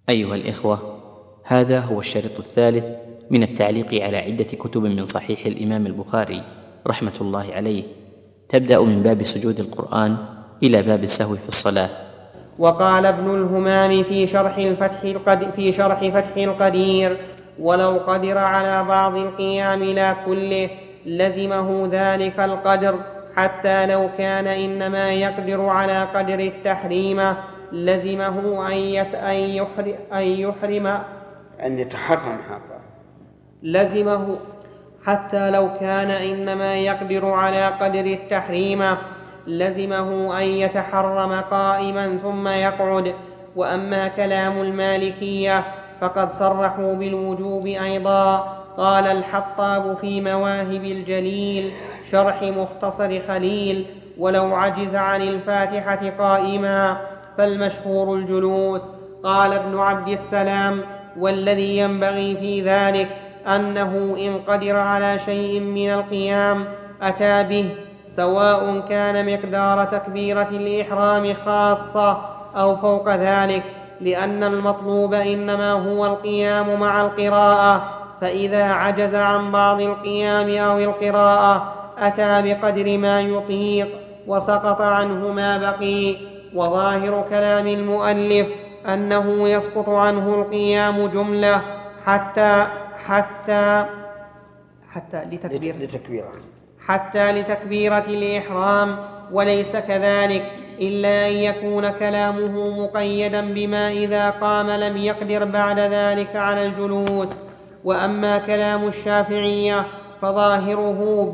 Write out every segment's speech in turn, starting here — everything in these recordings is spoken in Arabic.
أيها الإخوة، هذا هو الشريط الثالث من التعليق على عدة كتب من صحيح الإمام البخاري رحمة الله عليه، تبدأ من باب سجود القرآن إلى باب السهو في الصلاة. وقال ابن الهمام في شرح فتح القدير: ولو قدر على بعض القيام لا كله لزمه ذلك القدر، حتى لو كان إنما يقدر على قدر التحريم لزمه أن يتحرم لزمه حتى لو كان إنما يقدر على قدر التحريم لزمه أن يتحرم قائما ثم يقعد. وأما كلام المالكية فقد صرحوا بالوجوب أيضا. قال الحطاب في مواهب الجليل شرح مختصر خليل: ولو عجز عن الفاتحة قائما فالمشهور الجلوس. قال ابن عبد السلام: والذي ينبغي في ذلك أنه إن قدر على شيء من القيام أتى به، سواء كان مقدار تكبيرة الإحرام خاصة أو فوق ذلك، لأن المطلوب إنما هو القيام مع القراءة، فإذا عجز عن بعض القيام أو القراءة أتى بقدر ما يطيق وسقط عنه ما بقي. وظاهر كلام المؤلف أنه يسقط عنه القيام جملة حتى لتكبيرة الإحرام، وليس كذلك إلا أن يكون كلامه مقيدا بما إذا قام لم يقدر بعد ذلك على الجلوس. وأما كلام الشافعية فظاهره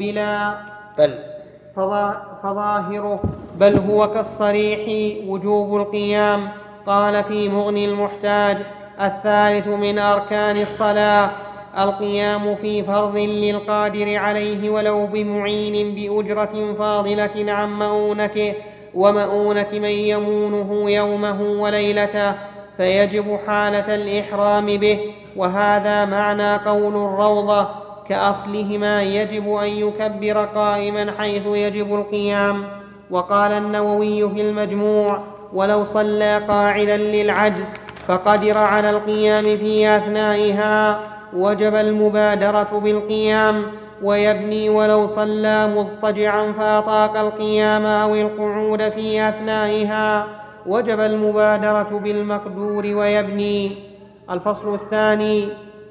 بل هو كالصريح وجوب القيام. قال في مغني المحتاج: الثالث من أركان الصلاة القيام في فرض للقادر عليه ولو بمعين بأجرة فاضلة عن مؤونته ومؤونة من يمونه يومه وليلته، فيجب حالة الإحرام به. وهذا معنى قول الروضة: كأصلهما يجب أن يكبر قائما حيث يجب القيام. وقال النووي في المجموع: ولو صلى قاعدا للعجز فقدر على القيام في أثنائها وجب المبادرة بالقيام ويبني، ولو صلى مضطجعا فأطاق القيام أو القعود في أثنائها وجب المبادرة بالمقدور ويبني. الفصل الثاني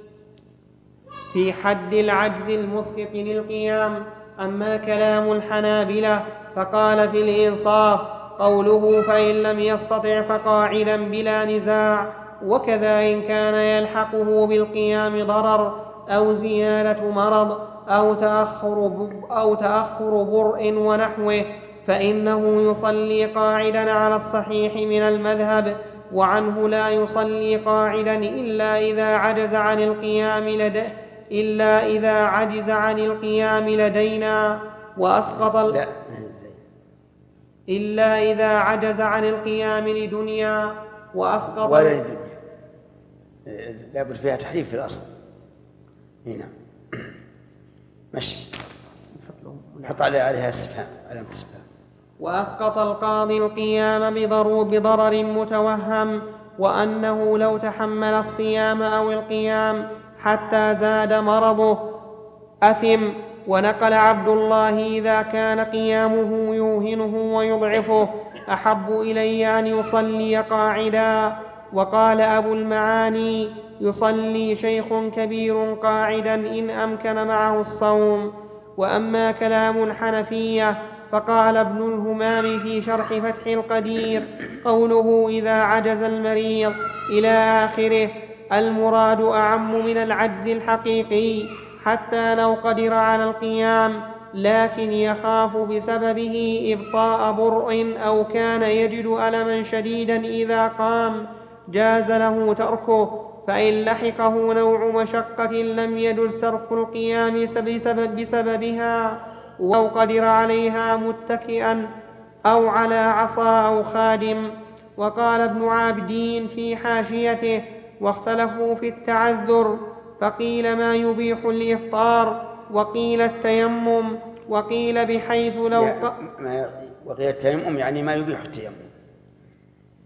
في حد العجز المسقط للقيام. أما كلام الحنابلة فقال في الإنصاف قوله: فإن لم يستطع فقاعدا بلا نزاع. وكذا إن كان يلحقه بالقيام ضرر أو زيادة مرض أو تأخر برء ونحوه فإنه يصلي قاعدا على الصحيح من المذهب، وعنه لا يصلي قاعدا إلا إذا عجز عن القيام لدينا وأسقط إلا إذا عجز عن القيام لدنيا وأسقط ولا لدنيا، لابد فيها تحريف في الأصل. هنا ماشي، نحط عليها استفهام، علامة استفهام. وأسقط القاضي القيام بضرر متوهم، وأنه لو تحمل الصيام أو القيام حتى زاد مرضه أثم. ونقل عبد الله: إذا كان قيامه يوهنه ويضعفه أحب إلي أن يصلي قاعدا. وقال أبو المعاني: يصلي شيخ كبير قاعدا إن أمكن معه الصوم. وأما كلام الحنفية فقال ابن الهمام في شرح فتح القدير: قوله إذا عجز المريض إلى آخره المراد أعم من العجز الحقيقي، حتى لو قدر على القيام لكن يخاف بسببه إبطاء برء أو كان يجد ألما شديدا إذا قام جاز له تركه، فإن لحقه نوع مشقة لم يجز ترك القيام بسببها، أو قدر عليها متكئا أو على عصا أو خادم. وقال ابن عابدين في حاشيته: واختلفوا في التعذر، فقيل ما يبيح الإفطار، وقيل التيمم، وقيل بحيث لو وقيل التيمم يعني ما يبيح التيمم.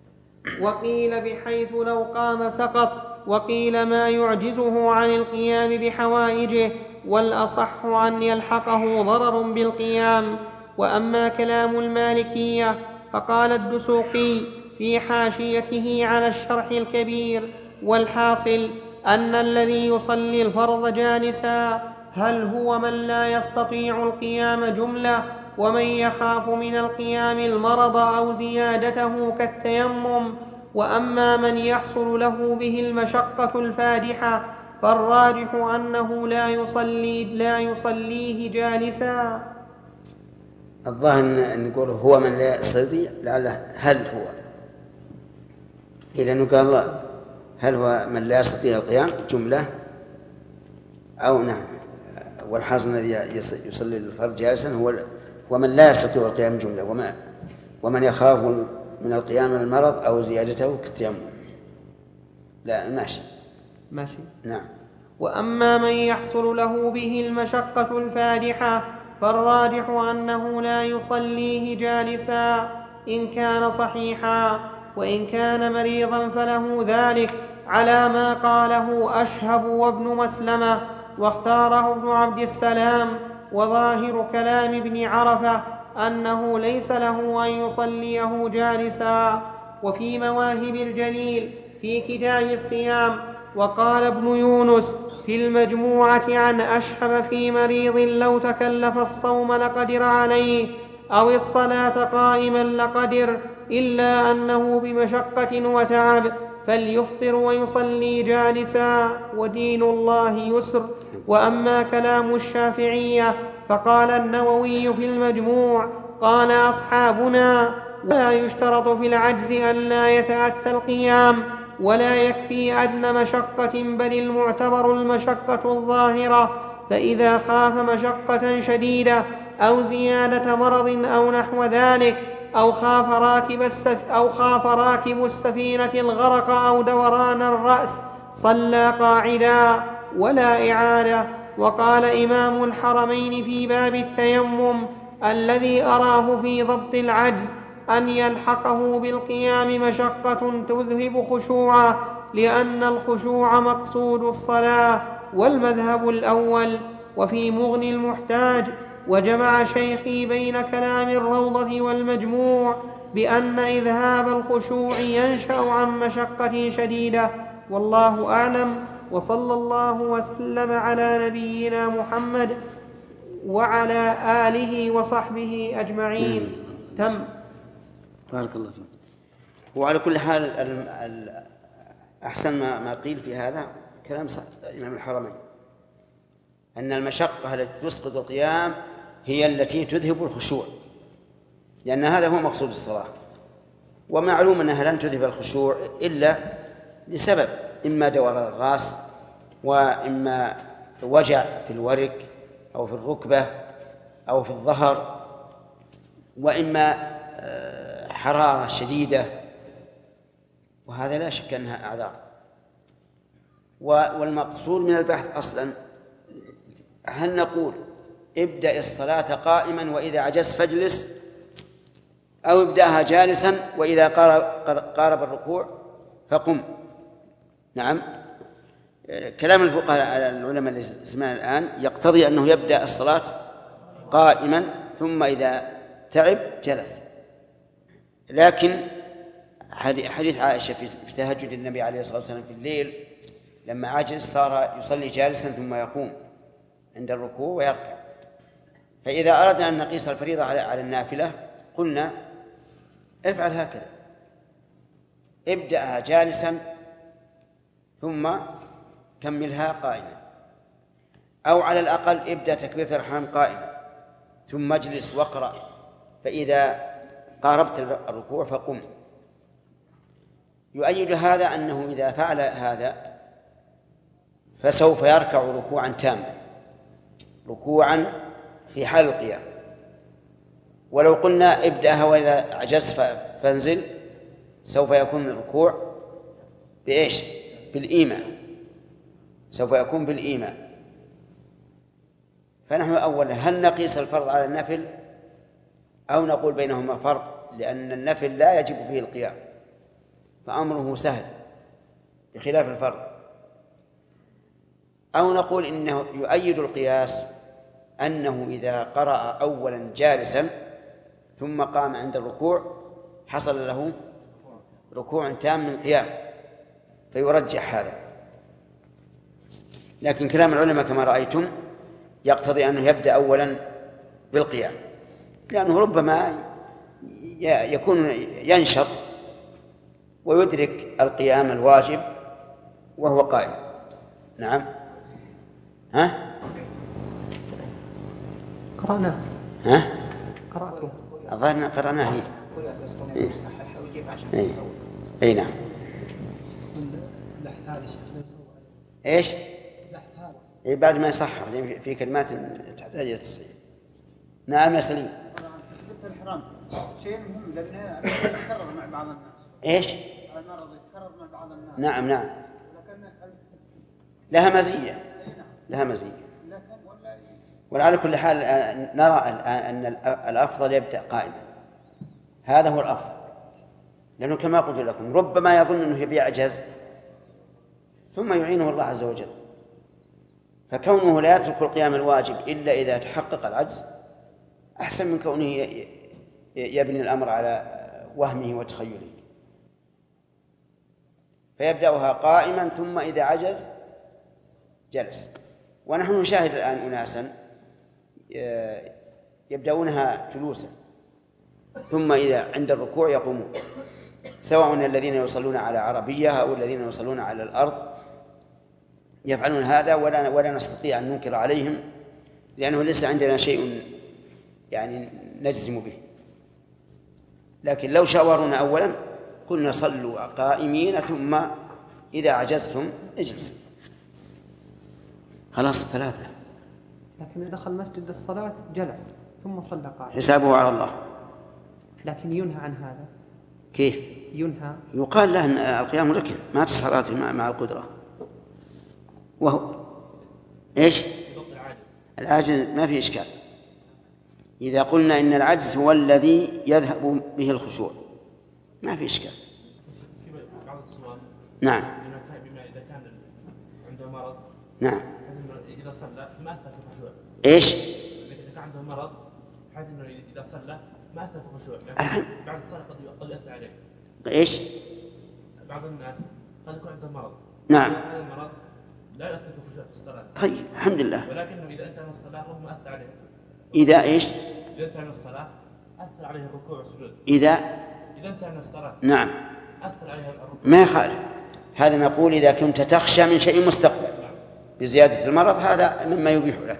وقيل بحيث لو قام سقط، وقيل ما يعجزه عن القيام بحوائجه، والأصح أن يلحقه ضرر بالقيام. وأما كلام المالكية فقال الدسوقي في حاشيته على الشرح الكبير: والحاصل أن الذي يصلي الفرض جالسا هل هو من لا يستطيع القيام جملة، ومن يخاف من القيام المرض أو زيادته كالتيمم. وأما من يحصل له به المشقة الفادحة فالراجح أنه لا يصليه جالسا. الظاهر أن نقول هو من لا يستطيع، لعله هل هو، إذا قال هل هو من لا يستطيع القيام جملة أو نعم. والحاصل الذي يصلي الفرض جالسا هو من لا يستطيع القيام جملة، ومن يخاف من القيام من المرض أو زيادته كالتيمم. لا ماشي نعم. وأما من يحصل له به المشقة الفادحة فالراجح أنه لا يصليه جالسا إن كان صحيحا، وإن كان مريضا فله ذلك، على ما قاله أشهب وابن مسلمة، واختاره ابن عبد السلام. وظاهر كلام ابن عرفة أنه ليس له أن يصليه جالسا. وفي مواهب الجليل في كتاب الصيام وقال ابن يونس في المجموعة عن أشهب في مريض لو تكلف الصوم لقدر عليه، أو الصلاة قائما لقدر، إلا أنه بمشقة وتعب فليفطر ويصلي جالسا، ودين الله يسر. وأما كلام الشافعية فقال النووي في المجموع: قال أصحابنا: ولا يشترط في العجز أن لا يتأتى القيام، ولا يكفي أدنى مشقة، بل المعتبر المشقة الظاهرة. فإذا خاف مشقة شديدة أو زيادة مرض أو نحو ذلك، أو خاف راكب السفينة الغرق أو دوران الرأس، صلى قاعدا ولا إعادة. وقال إمام الحرمين في باب التيمم الذي أراه في ضبط العجز أن يلحقه بالقيام مشقة تذهب خشوعه، لأن الخشوع مقصود الصلاة، والمذهب الأول. وفي مغني المحتاج وجمع شيخي بين كلام الروضة والمجموع بأن إذهاب الخشوع ينشأ عن مشقة شديدة، والله أعلم. وصلى الله وسلم على نبينا محمد وعلى آله وصحبه أجمعين. تم. بارك الله فيك. وعلى كل حال أحسن ما قيل في هذا كلام إمام الحرمين، أن المشقة التي تسقط القيام هي التي تذهب الخشوع، لأن هذا هو مقصود الصلاة. ومعلوم أنها لن تذهب الخشوع إلا لسبب: إما دوران الرأس، وإما وجع في الورك أو في الركبة أو في الظهر، وإما حرارة شديدة، وهذا لا شك أنها أعذار. والمقصود من البحث أصلا هل نقول ابدأ الصلاة قائما وإذا عجزت فاجلس، أو ابدأها جالسا وإذا قارب الركوع فقم؟ نعم، كلام الفقهاء العلماء اللي سمعنا الآن يقتضي أنه يبدأ الصلاة قائما ثم إذا تعب جلس. لكن حديث عائشة في تهجد النبي عليه الصلاة والسلام في الليل لما عجز صار يصلي جالسا ثم يقوم عند الركوع ويركع. فإذا أردنا أن نقيس الفريضة على النافلة قلنا افعل هكذا: ابدأها جالسا ثم كملها قائما، أو على الأقل ابدأ تكبيرة الإحرام قائما ثم اجلس واقرأ، فإذا قاربت الركوع فقم. يؤيد هذا أنه إذا فعل هذا فسوف يركع ركوعا تاما، ركوعا في حال القيام. ولو قلنا ابدأها وإذا عجزت فانزل، سوف يكون الركوع بإيش؟ بالإيمان، سوف يكون بالإيمان. فنحن أولا هل نقيس الفرض على النفل أو نقول بينهما فرق، لأن النفل لا يجب فيه القيام فأمره سهل بخلاف الفرض. أو نقول إنه يؤيد القياس أنه إذا قرأ أولا جالسا ثم قام عند الركوع حصل له ركوع تام من قيام، فيرجح هذا. لكن كلام العلماء كما رأيتم يقتضي أنه يبدأ أولا بالقيام، لأنه ربما يكون ينشط ويدرك القيام الواجب وهو قائم. نعم. قرأناه. قرأته. أظن قرأناه. أي نعم. إيش؟ بعد ما يصحح في كلمات تحتاج إلى تصحيح. نعم يا سليم. الحرام شيء مهم لأنه يتكرر مع بعض الناس. إيش؟ المرض يتكرر مع بعض الناس. نعم. لها مزية. وعلى كل حال نرى أن الأفضل يبدأ قائما، هذا هو الأفضل، لأنه كما قلت لكم ربما يظن أنه بيعجز ثم يعينه الله عز وجل، فكونه لا يترك القيام الواجب إلا إذا تحقق العجز أحسن من كونه يبني الأمر على وهمه وتخيله. فيبدأها قائما ثم إذا عجز جلس. ونحن نشاهد الآن أناسا يبدأونها جلوسا ثم إذا عند الركوع يقومون، سواء الذين يصلون على عربية أو الذين يصلون على الأرض يفعلون هذا، ولا نستطيع أن ننكر عليهم، لأنه ليس عندنا شيء يعني نجزم به. لكن لو شاورونا أولا قلنا صلوا قائمين ثم إذا عجزتم اجلسوا. خلاص 3. لكن إذا دخل مسجد الصلاة جلس ثم صلى قائما حسابه على الله. لكن ينهى عن هذا. كيف؟ ينهى، يقال له أن القيام ركن، ما في الصلاة مع القدرة. وهو إيش؟ العاجز ما في إشكال. إذا قلنا إن العجز هو الذي يذهب به الخشوع ما في إشكال. نعم. إذا كان عنده مرض. نعم. إذا صلى ما أثر في الخشوع. إيش؟ إذا كان عنده مرض بحيث إنه إذا صلى ما أثر في الخشوع، بعد الصلاة قد يأثر عليه. إيش؟ بعض الناس قد يكون عنده مرض. نعم. هذا المرض لا يأثر في الخشوع في الصلاة. طيب الحمد لله. ولكنه إذا انتهى من الصلاة ربما أثر عليه. إذا إيش؟ إذا انتهى من الصلاة أثر عليه الركوع والسجود. إذا انتهى من الصلاة. نعم. أثر عليه الركوع. ما يخالف. هذا نقول إذا كنت تخشى من شيء مستقبل بزيادة المرض هذا مما يبيح لك.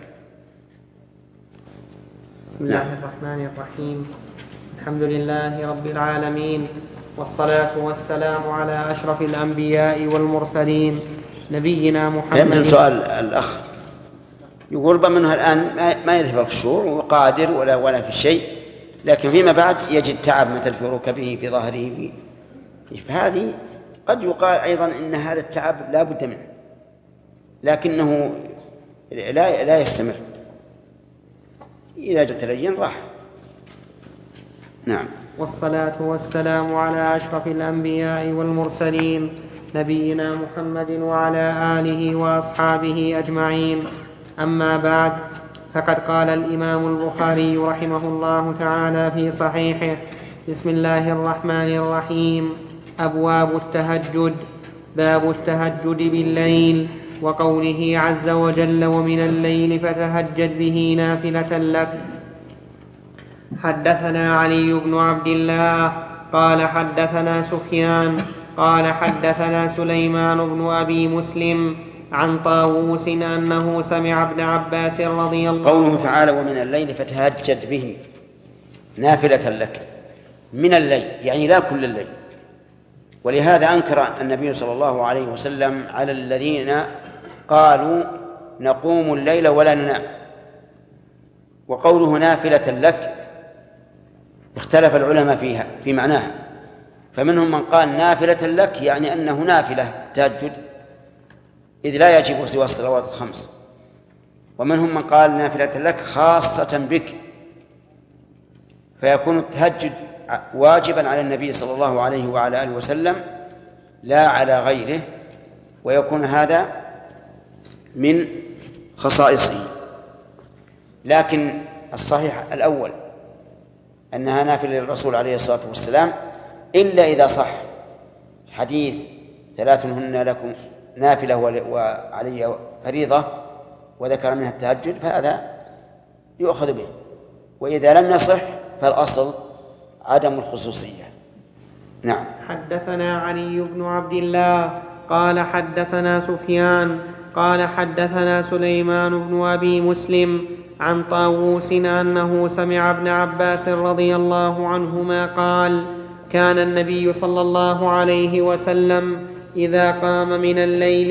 بسم الله الرحمن الرحيم. الحمد لله رب العالمين، والصلاة والسلام على أشرف الأنبياء والمرسلين نبينا محمد. يمكن سؤال الأخ يقول ربما منها الآن ما يذهب الخشوع وقادر ولا في شيء، لكن فيما بعد يجد تعب مثل في ركبه في ظهره فهذه قد يقال أيضا إن هذا التعب لا بد منه، لكنه لا يستمر، إذا تلين راح. نعم. والصلاة والسلام على أشرف الأنبياء والمرسلين نبينا محمد وعلى آله وأصحابه أجمعين. أما بعد، فقد قال الإمام البخاري رحمه الله تعالى في صحيحه: بسم الله الرحمن الرحيم. أبواب التهجد. باب التهجد بالليل، وقوله عز وجل: ومن الليل فتهجد به نافلة لك. حدثنا علي بن عبد الله قال حدثنا سفيان قال حدثنا سليمان بن أبي مسلم عن طاووس أنه سمع ابن عباس رضي الله عنه. قوله تعالى: ومن الليل فتهجد به نافلة لك. من الليل يعني لا كل الليل، ولهذا أنكر النبي صلى الله عليه وسلم على الذين قالوا نقوم الليل ولا ننام. وقوله نافلة لك اختلف العلماء فيها في معناها، فمنهم من قال نافلة لك يعني أنه نافلة التهجد إذ لا يجب سوى الصلوات الخمس، ومنهم من قال نافلة لك خاصة بك، فيكون التهجد واجبا على النبي صلى الله عليه وعلى آله وسلم لا على غيره، ويكون هذا من خصائصه. لكن الصحيح الأول أنها نافلة للرسول عليه الصلاة والسلام، إلا إذا صح حديث 3 هن لكم نافلة وعلي فريضة وذكر منها التهجد، فهذا يؤخذ به. وإذا لم يصح فالأصل عدم الخصوصية. نعم. حدثنا علي بن عبد الله قال حدثنا سفيان قال حدثنا سليمان بن أبي مسلم عن طاووس أنه سمع ابن عباس رضي الله عنهما قال: كان النبي صلى الله عليه وسلم إذا قام من الليل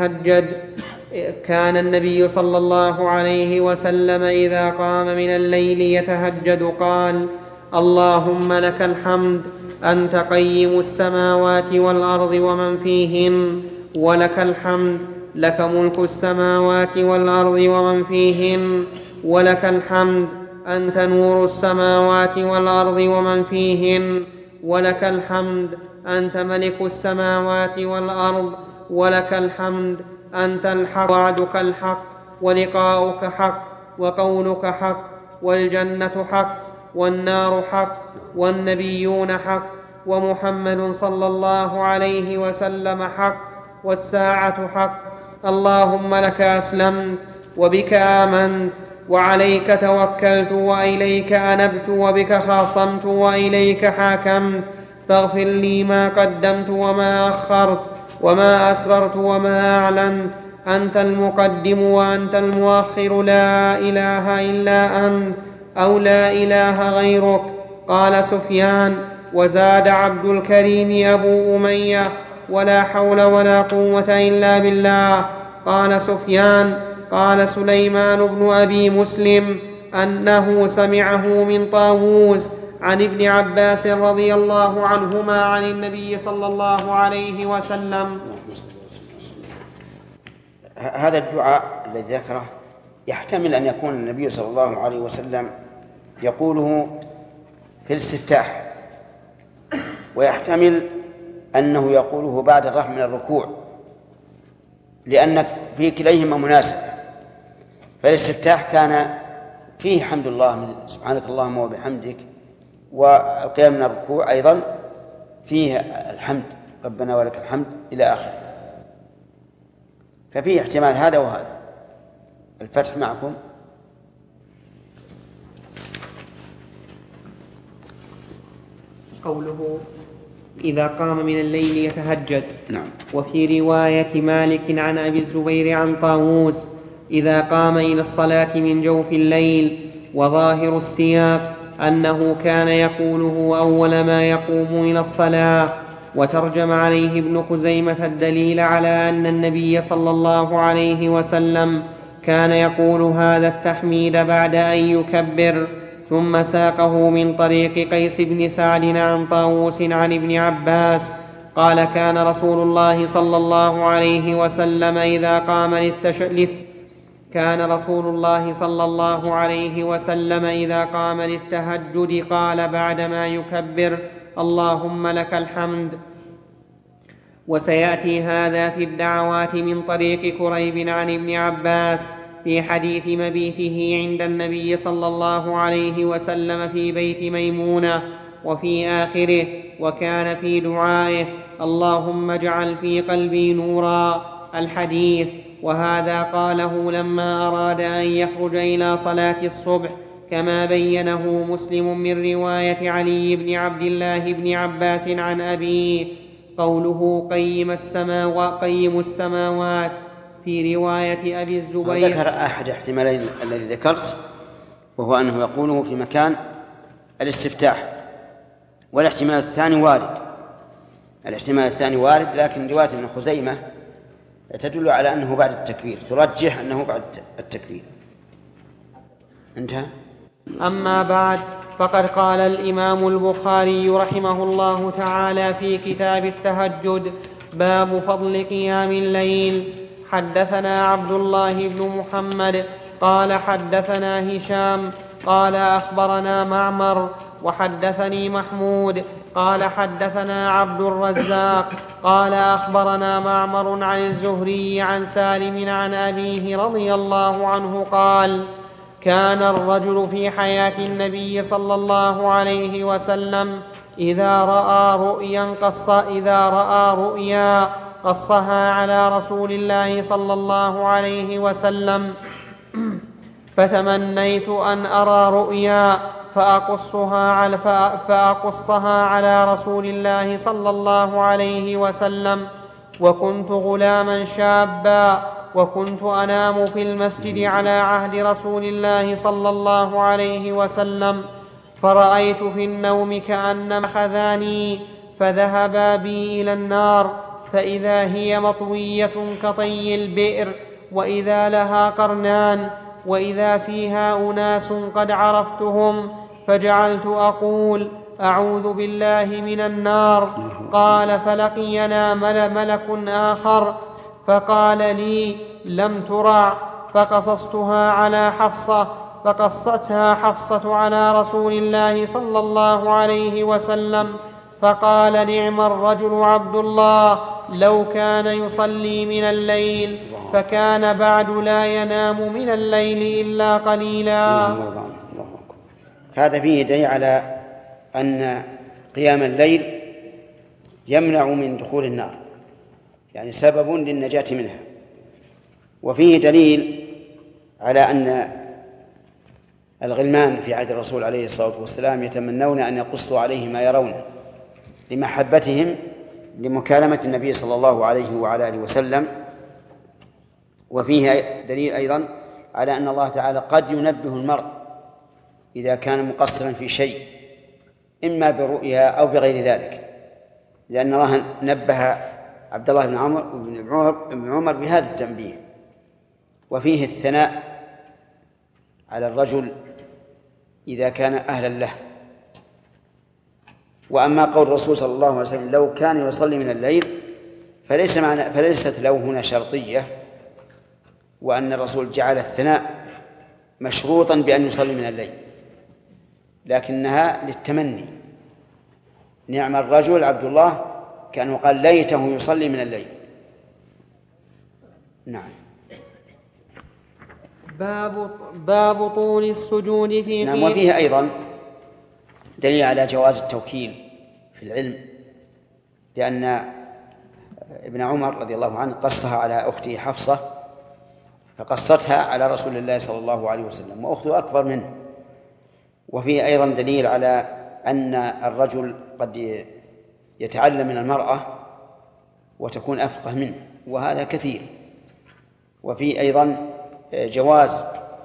يتهجد قال: اللهم لك الحمد أنت قيم السماوات والأرض ومن فيهن، ولك الحمد لك ملك السماوات والأرض ومن فيهن، ولك الحمد أنت نور السماوات والأرض ومن فيهن، ولك الحمد أنت ملك السماوات والأرض، ولك الحمد أنت الحق، وعدك الحق، ولقاؤك حق، وقولك حق، والجنة حق، والنار حق، والنبيون حق، ومحمد صلى الله عليه وسلم حق، والساعة حق. اللهم لك أسلمت وبك آمنت وعليك توكلت وإليك أنبت وبك خاصمت وإليك حاكمت، فاغفر لي ما قدمت وما أخرت وما أسررت وما أعلنت، أنت المقدم وأنت المؤخر، لا إله إلا أنت أو لا إله غيرك. قال سفيان: وزاد عبد الكريم أبو أمية: ولا حول ولا قوة إلا بالله. قال سفيان: قال سليمان بن أبي مسلم أنه سمعه من طاووس عن ابن عباس رضي الله عنهما عن النبي صلى الله عليه وسلم. هذا الدعاء الذي ذكره يحتمل أن يكون النبي صلى الله عليه وسلم يقوله في الاستفتاح، ويحتمل أنه يقوله بعد الرفع من الركوع، لأن في كليهما مناسبة. فالاستفتاح كان فيه حمد الله من سبحانك اللهم وبحمدك، والقيام من الركوع أيضا فيه الحمد ربنا ولك الحمد إلى آخره. ففيه احتمال هذا وهذا. الفتح معكم. قوله إذا قام من الليل يتهجد. نعم. وفي رواية مالك عن أبي الزبير عن طاووس: إذا قام إلى الصلاة من جوف الليل. وظاهر السياق أنه كان يقوله أول ما يقوم إلى الصلاة. وترجم عليه ابن خزيمة الدليل على أن النبي صلى الله عليه وسلم كان يقول هذا التحميد بعد أن يكبر. ثم ساقه من طريق قيس بن سعد عن طاووس عن ابن عباس قال: كان رسول الله صلى الله عليه وسلم إذا قام للتهجد قال بعدما يكبر: اللهم لك الحمد. وسيأتي هذا في الدعوات من طريق كريب عن ابن عباس في حديث مبيته عند النبي صلى الله عليه وسلم في بيت ميمونة، وفي آخره: وكان في دعائه: اللهم اجعل في قلبي نورا، الحديث. وهذا قاله لما أراد أن يخرج إلى صلاة الصبح، كما بينه مسلم من رواية علي بن عبد الله بن عباس عن أبيه. قوله قيم السماوات في رواية أبي الزبير. ذكر أحد احتمالين الذي ذكرت، وهو أنه يقوله في مكان الاستفتاح، والاحتمال الثاني وارد، لكن رواية ابن خزيمة تدل على أنه بعد التكبير، ترجح أنه بعد التكبير. انتهى. أما بعد، فقد قال الإمام البخاري رحمه الله تعالى في كتاب التهجد: باب فضل قيام الليل. حدثنا عبد الله بن محمد قال حدثنا هشام قال أخبرنا معمر وحدثني محمود قال حدثنا عبد الرزاق قال أخبرنا معمر عن الزهري عن سالم عن أبيه رضي الله عنه قال كان الرجل في حياة النبي صلى الله عليه وسلم إذا رأى رؤيا قصها على رسول الله صلى الله عليه وسلم فتمنيت أن أرى رؤيا فأقصها على رسول الله صلى الله عليه وسلم، وكنت غلاما شابا، وكنت أنام في المسجد على عهد رسول الله صلى الله عليه وسلم، فرأيت في النوم كأنما خذاني فذهبا بي إلى النار، فإذا هي مطوية كطي البئر، وإذا لها قرنان، وإذا فيها أناس قد عرفتهم، فجعلت أقول أعوذ بالله من النار. قال فلقينا ملك آخر فقال لي لم ترع، فقصصتها على حفصة، فقصتها حفصة على رسول الله صلى الله عليه وسلم، فقال نعم الرجل عبد الله لو كان يصلي من الليل، فكان بعد لا ينام من الليل إلا قليلا. هذا فيه دليل على أن قيام الليل يمنع من دخول النار، يعني سبب للنجاة منها. وفيه دليل على أن الغلمان في عهد الرسول عليه الصلاة والسلام يتمنون أن يقصوا عليه ما يرون لمحبتهم لمكالمة النبي صلى الله عليه وعلى آله وسلم. وفيه دليل أيضا على أن الله تعالى قد ينبه المرء إذا كان مقصرا في شيء إما برؤيا أو بغير ذلك، لأن الله نبه عبد الله بن عمر بهذا التنبيه. وفيه الثناء على الرجل إذا كان أهلا له. وأما قول الرسول صلى الله عليه وسلم لو كان يصلي من الليل فليست له هنا شرطية، وأن الرسول جعل الثناء مشروطا بأن يصلي من الليل، لكنها للتمني. نعم الرجل عبد الله كأنه قال ليته يصلي من الليل. نعم. باب طول السجود في نعم. وفيه أيضا دليل على جواز التوكيل في العلم، لأن ابن عمر رضي الله عنه قصها على أخته حفصة، فقصتها على رسول الله صلى الله عليه وسلم، وأخته أكبر منه. وفيه أيضا دليل على أن الرجل قد يتعلم من المرأة وتكون أفقه منه، وهذا كثير. وفيه أيضا جواز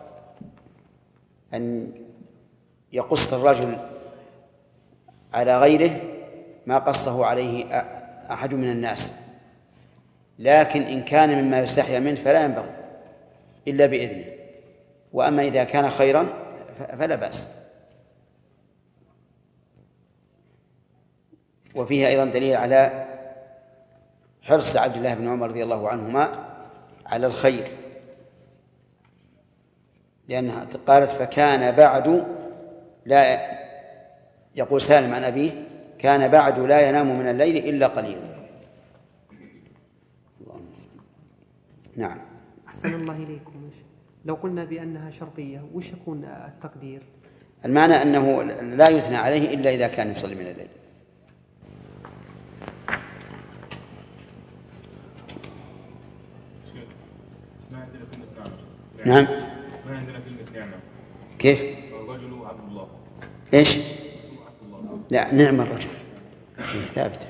أن يقص الرجل على غيره ما قصه عليه أحد من الناس، لكن إن كان مما يستحيا منه فلا ينبغي إلا بإذنه، وأما إذا كان خيرا فلا بأس. وفيه أيضا دليل على حرص عبد الله بن عمر رضي الله عنهما على الخير، لأنها قالت فكان بعد لا يقول سالم عن أبيه كان بعد لا ينام من الليل إلا قليلا. نعم. أحسن الله إليكم. لو قلنا بأنها شرطية وش يكون التقدير؟ المعنى أنه لا يثنى عليه إلا إذا كان يصلي من الليل. نعم. ما عندنا كلمة نعمة. كيف؟ الرجل عبد الله. إيش؟ لا، نعم الرجل ثابت.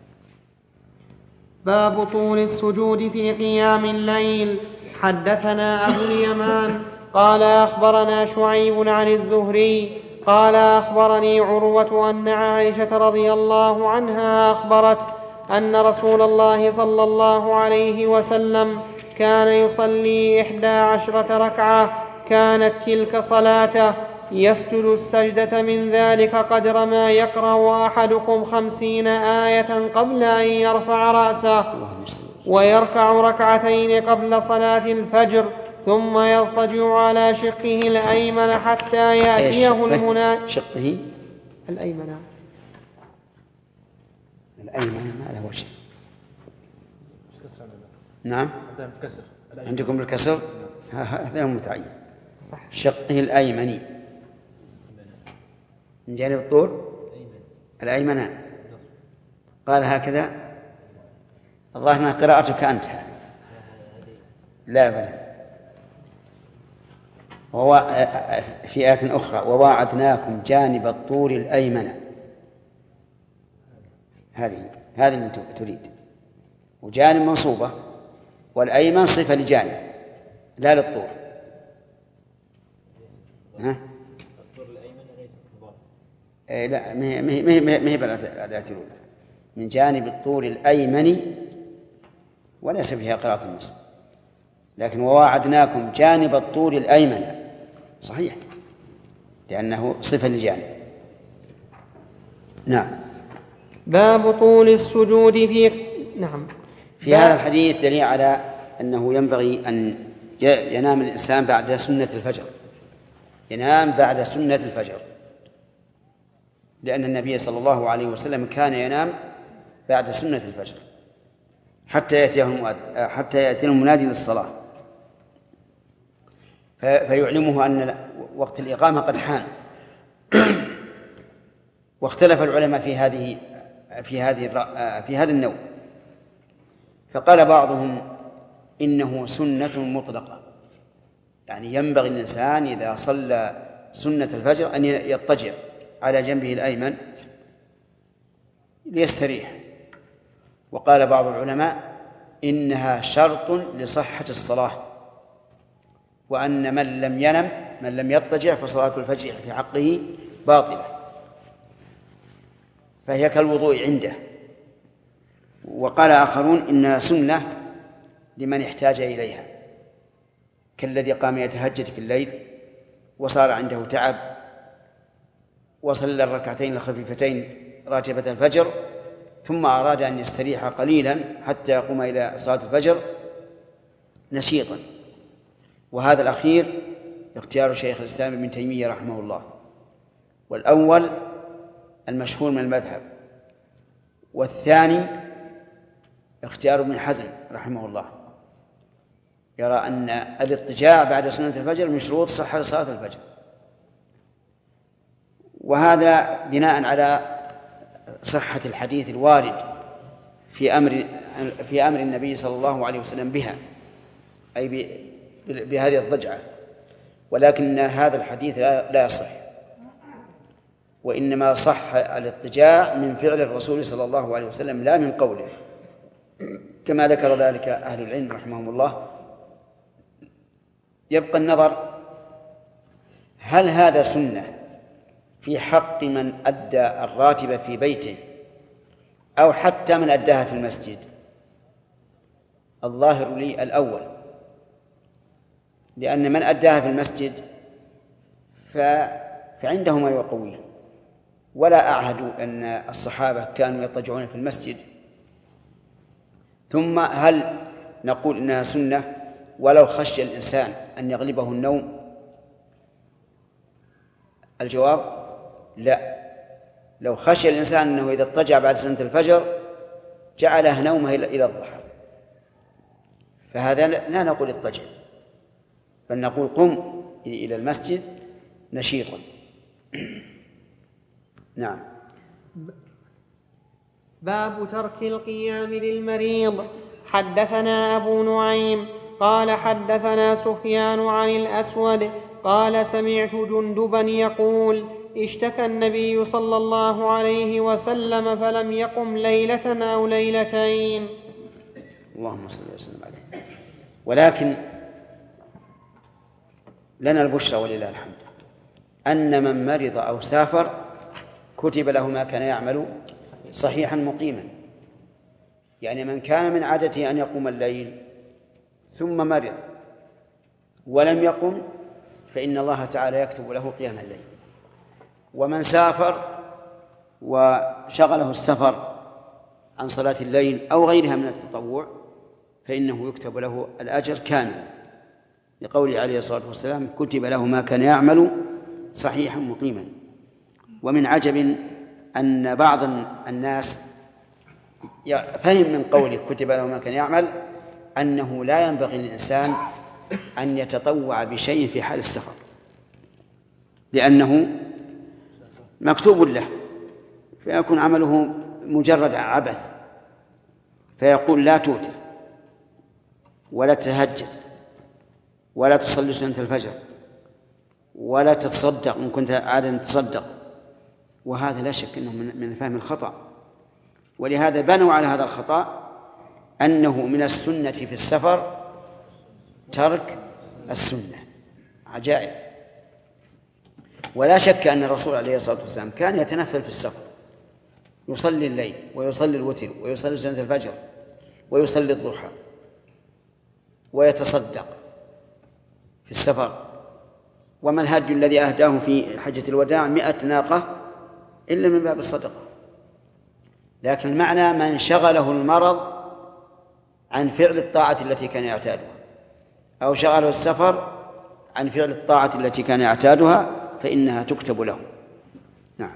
باب طول السجود في قيام الليل. حدثنا أبو اليمان قال أخبرنا شعيب عن الزهري قال أخبرني عروة أن عائشة رضي الله عنها أخبرت أن رسول الله صلى الله عليه وسلم كان يصلي 11 ركعة، كانت تلك صلاته، يسجد السجدة من ذلك قدر ما يقرأ أحدكم 50 آية قبل أن يرفع رأسه، ويركع ركعتين قبل صلاة الفجر، ثم يضطجع على شقه الأيمن حتى يأتيه المنادي. شقه الأيمن الأيمن ما له وجه. نعم عندكم بالكسر هذا متعين. شقه الأيمني من جانب الطور الأيمن. قال هكذا. الظاهر أنها قراءتك أنت. لا بل في آية أخرى وواعدناكم جانب الطور الأيمن. هذه اللي تريد. وجانب منصوبة والأيمن صفة لجانب لا للطور. ها؟ الطور الأيمن ليس مضاف. لا ما هي بالآية الأولى. من جانب الطور الأيمن وليس فيها قراءة النصب. لكن وواعدناكم جانب الطور الأيمن صحيح لأنه صفة لجانب. نعم. باب طول السجود في هذا الحديث دليل على أنه ينبغي أن ينام الإنسان بعد سنة الفجر. ينام بعد سنة الفجر لأن النبي صلى الله عليه وسلم كان ينام بعد سنة الفجر حتى يأتيه المنادي للصلاة فيعلمه أن وقت الإقامة قد حان. واختلف العلماء في هذا النوع. فقال بعضهم إنه سنة مطلقة، يعني ينبغي الإنسان إذا صلى سنة الفجر أن يضطجع على جنبه الأيمن ليستريح. وقال بعض العلماء إنها شرط لصحة الصلاة، وأن من لم يضطجع فصلاة الفجر في حقه باطلة، فهي كالوضوء عنده. وقال آخرون إنها سنة لمن احتاج إليها، كالذي قام يتهجد في الليل وصار عنده تعب وصلى الركعتين الخفيفتين راتبة الفجر ثم أراد أن يستريح قليلا حتى يقوم إلى صلاة الفجر نشيطا. وهذا الأخير اختيار شيخ الإسلام ابن تيمية رحمه الله، والأول المشهور من المذهب، والثاني اختيار ابن حزم رحمه الله، يرى أن الاضطجاع بعد سنة الفجر من شروط صحة صلاة الفجر. وهذا بناء على صحة الحديث الوارد في أمر النبي صلى الله عليه وسلم بها، أي بهذه الضجعة. ولكن هذا الحديث لا يصح، وإنما صح الاضطجاع من فعل الرسول صلى الله عليه وسلم لا من قوله، كما ذكر ذلك أهل العلم رحمهم الله. يبقى النظر هل هذا سنة في حق من أدى الراتبة في بيته أو حتى من أداها في المسجد؟ الظاهر لي الأول، لأن من أداها في المسجد فعنده ما يقويه، ولا أعهد أن الصحابة كانوا يضطجعون في المسجد. ثم هل نقول إنها سنة ولو خشي الإنسان أن يغلبه النوم؟ الجواب لا. لو خشي الإنسان أنه إذا اضطجع بعد سنة الفجر جعله نومه إلى الضحى، فهذا لا نقول اضطجع، بل نقول قم إلى المسجد نشيطا. نعم. باب ترك القيام للمريض. حدثنا أبو نعيم قال حدثنا سفيان عن الأسود قال سمعت جندبا يقول اشتكى النبي صلى الله عليه وسلم فلم يقم ليلة أو ليلتين. اللهم صل وسلم عليه. ولكن لنا البشرى ولله الحمد أن من مرض أو سافر كتب له ما كان يعمل صحيحا مقيما. يعني من كان من عادته أن يقوم الليل ثم مرض ولم يقم فإن الله تعالى يكتب له قيام الليل. ومن سافر وشغله السفر عن صلاة الليل أو غيرها من التطوع فإنه يكتب له الأجر كاملا، لقوله عليه الصلاة والسلام كتب له ما كان يعمل صحيحا مقيما. ومن عجب أن بعض الناس فهم من قوله كتب له ما كان يعمل أنه لا ينبغي للإنسان أن يتطوع بشيء في حال السفر، لأنه مكتوب له، فيكون عمله مجرد عبث. فيقول لا توتر ولا تتهجد ولا تصلي سنة الفجر ولا تتصدق إن كنت عادة تصدق، وهذا لا شك أنه من فهم الخطأ. ولهذا بنوا على هذا الخطأ أنه من السنة في السفر ترك السنة. عجائب. ولا شك أن الرسول عليه الصلاة والسلام كان يتنفل في السفر، يصلي الليل ويصلي الوتر ويصلي سنة الفجر ويصلي الضحى ويتصدق في السفر. وما الهدي الذي أهداه في حجة الوداع 100 ناقة إلا من باب الصدقة. لكن المعنى من شغله المرض عن فعل الطاعة التي كان يعتادها، أو شغله السفر عن فعل الطاعة التي كان يعتادها، فإنها تكتب له. نعم.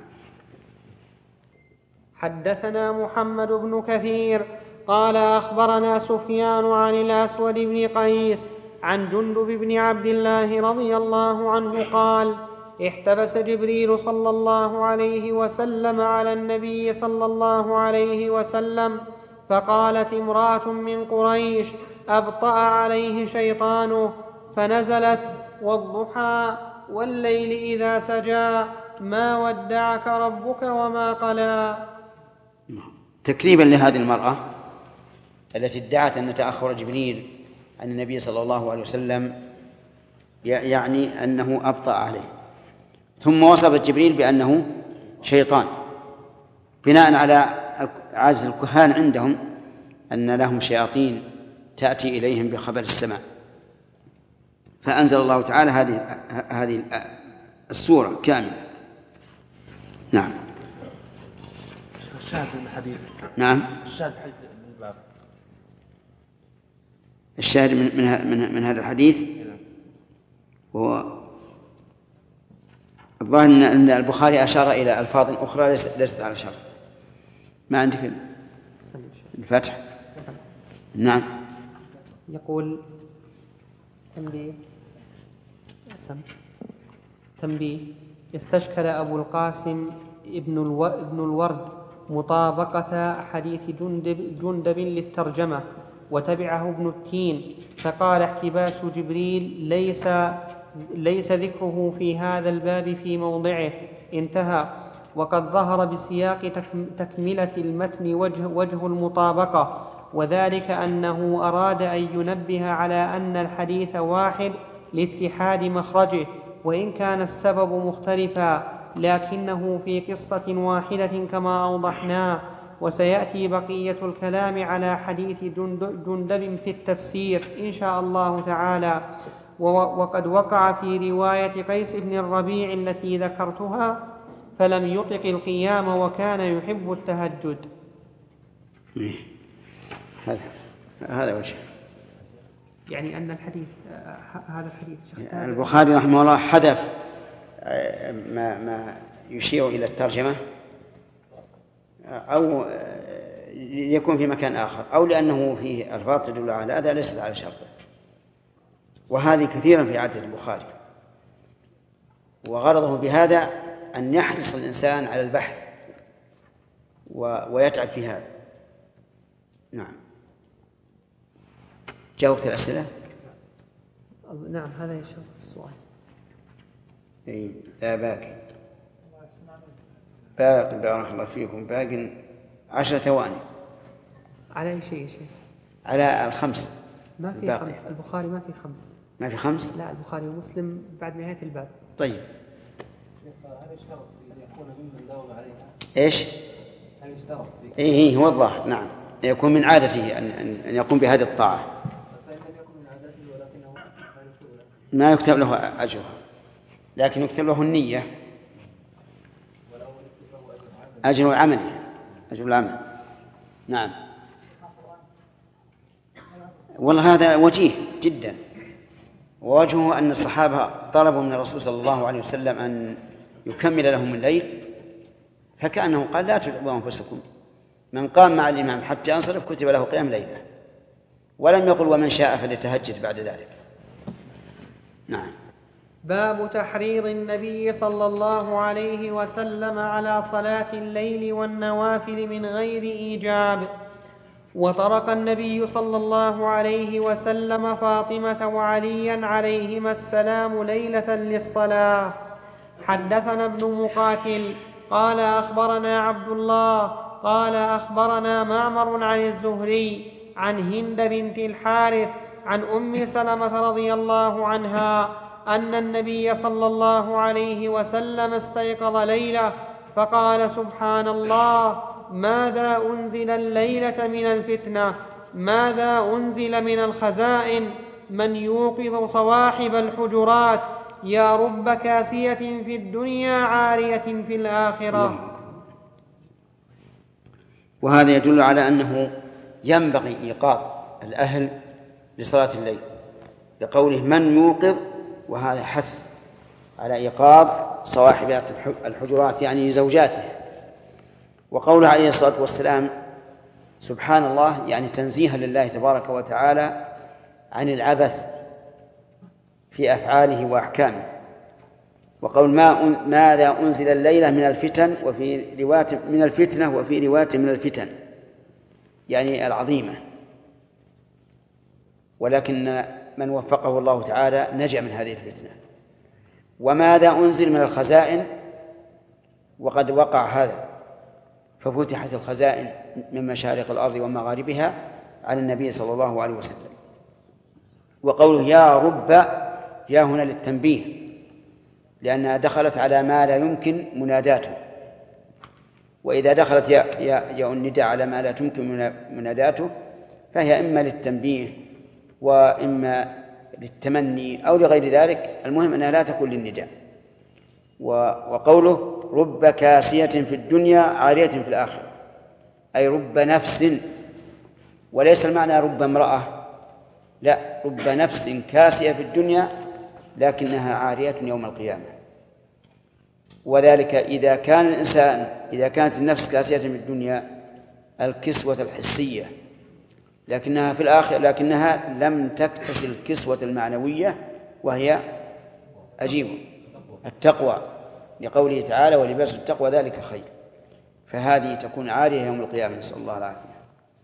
حدثنا محمد بن كثير قال أخبرنا سفيان عن الأسود بن قيس عن جندب بن عبد الله رضي الله عنه قال: احتبس جبريل صلى الله عليه وسلم على النبي صلى الله عليه وسلم، فقالت امرأة من قريش: أبطأ عليه شيطانه، فنزلت: والضحى والليل إذا سجى ما ودعك ربك وما قلى. تكذيبا لهذه المرأة التي ادعت أن تأخر جبريل عن النبي صلى الله عليه وسلم يعني أنه أبطأ عليه، ثم وصفت جبريل بأنه شيطان بناء على عادة الكهان عندهم أن لهم شياطين تأتي إليهم بخبر السماء. فأنزل الله تعالى هذه السورة كاملة. نعم. الشاهد من الحديث. نعم. الشاهد من الباب. الشاهد من هذا الحديث هو الظاهر أن البخاري أشار إلى ألفاظ أخرى ليست على شرط. ما عندك الفتح؟ نعم. يقول تنبيه يستشكل أبو القاسم ابن الورد مطابقة حديث جندب للترجمة، وتبعه ابن التين فقال: احتباس جبريل ليس ذكره في هذا الباب في موضعه، انتهى. وقد ظهر بسياق تكملة المتن وجه المطابقة، وذلك أنه أراد أن ينبه على أن الحديث واحد لاتحاد مخرجه، وإن كان السبب مختلفا، لكنه في قصة واحدة كما أوضحنا. وسيأتي بقية الكلام على حديث جندب في التفسير إن شاء الله تعالى. وقد وقع في رواية قيس بن الربيع التي ذكرتها فلم يطق القيام وكان يحب التهجد. هذا وجه يعني أن الحديث هذا الحديث البخاري رحمه الله حذف ما يشير إلى الترجمة، أو يكون في مكان آخر، أو لأنه فيه ألفاظ تدل على هذا ليست على شرطه. وهذه كثيرا في عادة البخاري، وغرضه بهذا أن يحرص الإنسان على البحث ويتعب في هذا. نعم. جاوبت الأسئلة؟ نعم. هذا يشوف السؤال. لا باقي بارك الله فيكم. باقي 10 ثواني. على أي شيء شيء؟ على الخمس. ما في خمس. البخاري ما في خمس. ما في خمس؟ لا، البخاري ومسلم بعد نهاية الباب. طيب. هل يشترط أن يكون ممن داوم عليها؟ إيش؟ هل يشترط؟ إيه هو الظاهر. نعم، يكون من عادته أن يقوم بهذه الطاعة. ما يكتب له أجرها، لكن يكتب له النية، أجر العمل، أجر العمل. نعم. والله هذا وجيه جدا، ووجهه أن الصحابة طلبوا من الرسول صلى الله عليه وسلم أن يكمل لهم الليل، فكأنه قال: لا تتعبوا أنفسكم، من قام مع الإمام حتى ينصرف كتب له قيام ليلة، ولم يقل ومن شاء فليتهجد بعد ذلك. نعم. باب تحريض النبي صلى الله عليه وسلم على صلاة الليل والنوافل من غير إيجاب. وترك النبي صلى الله عليه وسلم فاطمة وعليا عليهما السلام ليلة للصلاة. حدثنا ابن مقاتل قال أخبرنا عبد الله قال أخبرنا معمر عن الزهري عن هند بنت الحارث عن أم سلمة رضي الله عنها أن النبي صلى الله عليه وسلم استيقظ ليلة فقال سبحان الله ماذا أنزل الليلة من الفتنة، ماذا أنزل من الخزائن، من يوقظ صواحب الحجرات، يا رب كاسية في الدنيا عارية في الآخرة. وهذا يدل على أنه ينبغي إيقاظ الأهل لصلاة الليل لقوله من يوقظ، وهذا حث على إيقاظ صواحب الحجرات يعني زوجاته. وقوله عليه الصلاة والسلام سبحان الله يعني تنزيها لله تبارك وتعالى عن العبث في أفعاله وأحكامه. وقول ماذا أنزل الليلة من الفتن، وفي رواية من الفتنة، وفي رواية من الفتن يعني العظيمة، ولكن من وفقه الله تعالى نجا من هذه الفتنة. وماذا أنزل من الخزائن، وقد وقع هذا ففتحت الخزائن من مشارق الأرض ومغاربها على النبي صلى الله عليه وسلم. وقوله يا رب، يا هنا للتنبيه لأنها دخلت على ما لا يمكن مناداته، وإذا دخلت يا النداء على ما لا تمكن مناداته فهي إما للتنبيه وإما للتمني أو لغير ذلك، المهم أنها لا تكون للنداء. وقوله رب كاسية في الدنيا عارية في الآخرة، أي رب نفس، وليس المعنى رب امرأة، لا، رب نفس كاسية في الدنيا لكنها عارية يوم القيامة. وذلك إذا كانت النفس كاسية في الدنيا الكسوة الحسية، لكنها في الآخرة لم تكتسي الكسوة المعنوية، وهي أجيب التقوى، لقوله تعالى ولباس التقوى ذلك خير، فهذه تكون عارية يوم القيامة، نسأل الله العافية.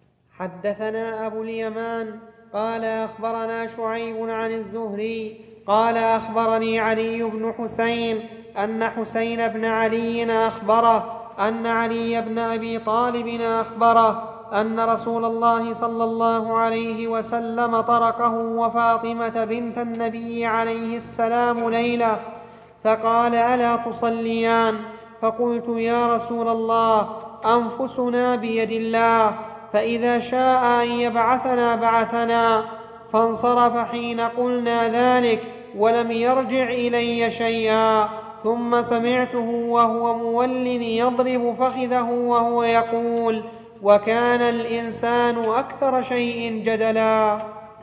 حدثنا أبو اليمان قال أخبرنا شعيب عن الزهري قال أخبرني علي بن حسين أن حسين بن علي أخبره أن علي بن أبي طالب أخبره أن رسول الله صلى الله عليه وسلم تركه وفاطمة بنت النبي عليه السلام ليلة، فقال ألا تصليان؟ فقلت يا رسول الله أنفسنا بيد الله، فإذا شاء أن يبعثنا بعثنا. فانصرف حين قلنا ذلك ولم يرجع إلي شيئا، ثم سمعته وهو مول يضرب فخذه وهو يقول وكان الإنسان أكثر شيء جدلا.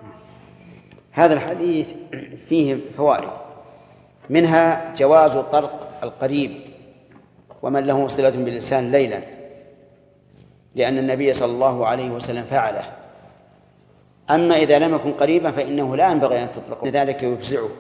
هذا الحديث فيه فوائد، منها جواز طرق القريب ومن له صلة بالإنسان ليلا، لأن النبي صلى الله عليه وسلم فعله. أما إذا لم يكن قريبا فإنه لا ينبغي أن تطرق، لذلك يفزعه.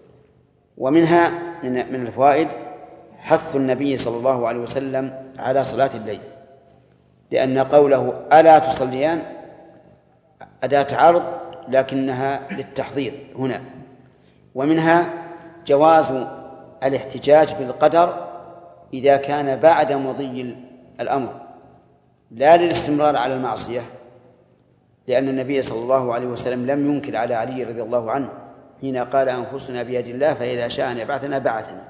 ومنها من الفوائد حث النبي صلى الله عليه وسلم على صلاة الليل، لأن قوله ألا تصليان أداة عرض لكنها للتحضير هنا. ومنها جواز الاحتجاج بالقدر إذا كان بعد مضي الأمر، لا للاستمرار على المعصية، لأن النبي صلى الله عليه وسلم لم ينكر على علي رضي الله عنه حين قال أنفسنا بيد الله فإذا شاء أن يبعثنا بعثنا.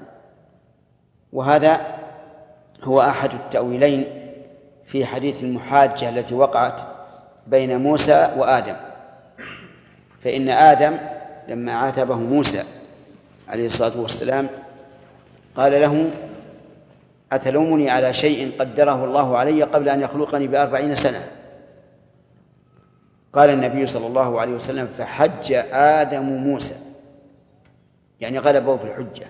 وهذا هو أحد التأويلين في حديث المحاجة التي وقعت بين موسى وآدم. فإن آدم لما عاتبه موسى عليه الصلاة والسلام قال له أتلومني على شيء قدره الله علي قبل أن يخلقني ب40 سنة؟ قال النبي صلى الله عليه وسلم فحج آدم موسى، يعني غلبه في الحجة.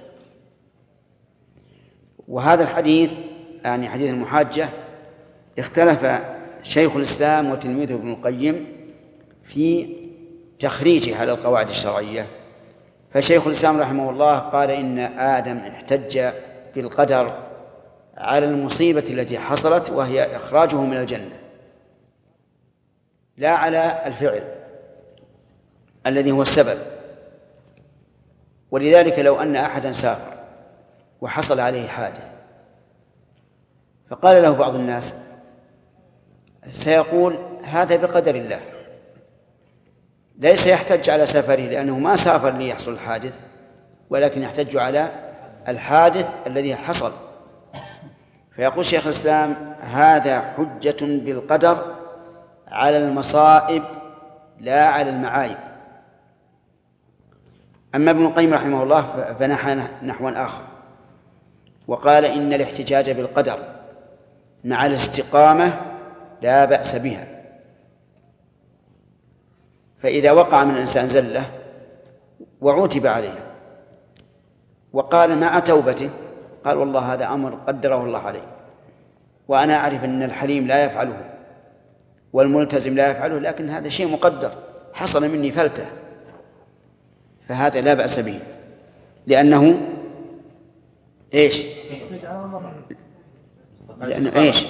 وهذا الحديث يعني حديث المحاجة اختلف شيخ الإسلام وتلميذه ابن القيم في تخريجه على القواعد الشرعية. فشيخ الإسلام رحمه الله قال إن آدم احتج بالقدر على المصيبة التي حصلت وهي إخراجه من الجنة، لا على الفعل الذي هو السبب. ولذلك لو أن أحدا سافر وحصل عليه حادث فقال له بعض الناس سيقول هذا بقدر الله، ليس يحتج على سفره لأنه ما سافر ليحصل الحادث، ولكن يحتج على الحادث الذي حصل. فيقول شيخ الإسلام هذا حجة بالقدر على المصائب لا على المعايب. أما ابن القيم رحمه الله فنحى نحوا آخر وقال إن الاحتجاج بالقدر مع الاستقامة لا بأس بها. فإذا وقع من الإنسان زلة وعوتب عليها وقال مع توبته قال والله هذا أمر قدره الله عليه، وأنا أعرف أن الحليم لا يفعله والملتزم لا يفعله، لكن هذا شيء مقدر حصل مني فلته، فهذا لا بأس به لأنه إيش؟ لأنه إيش؟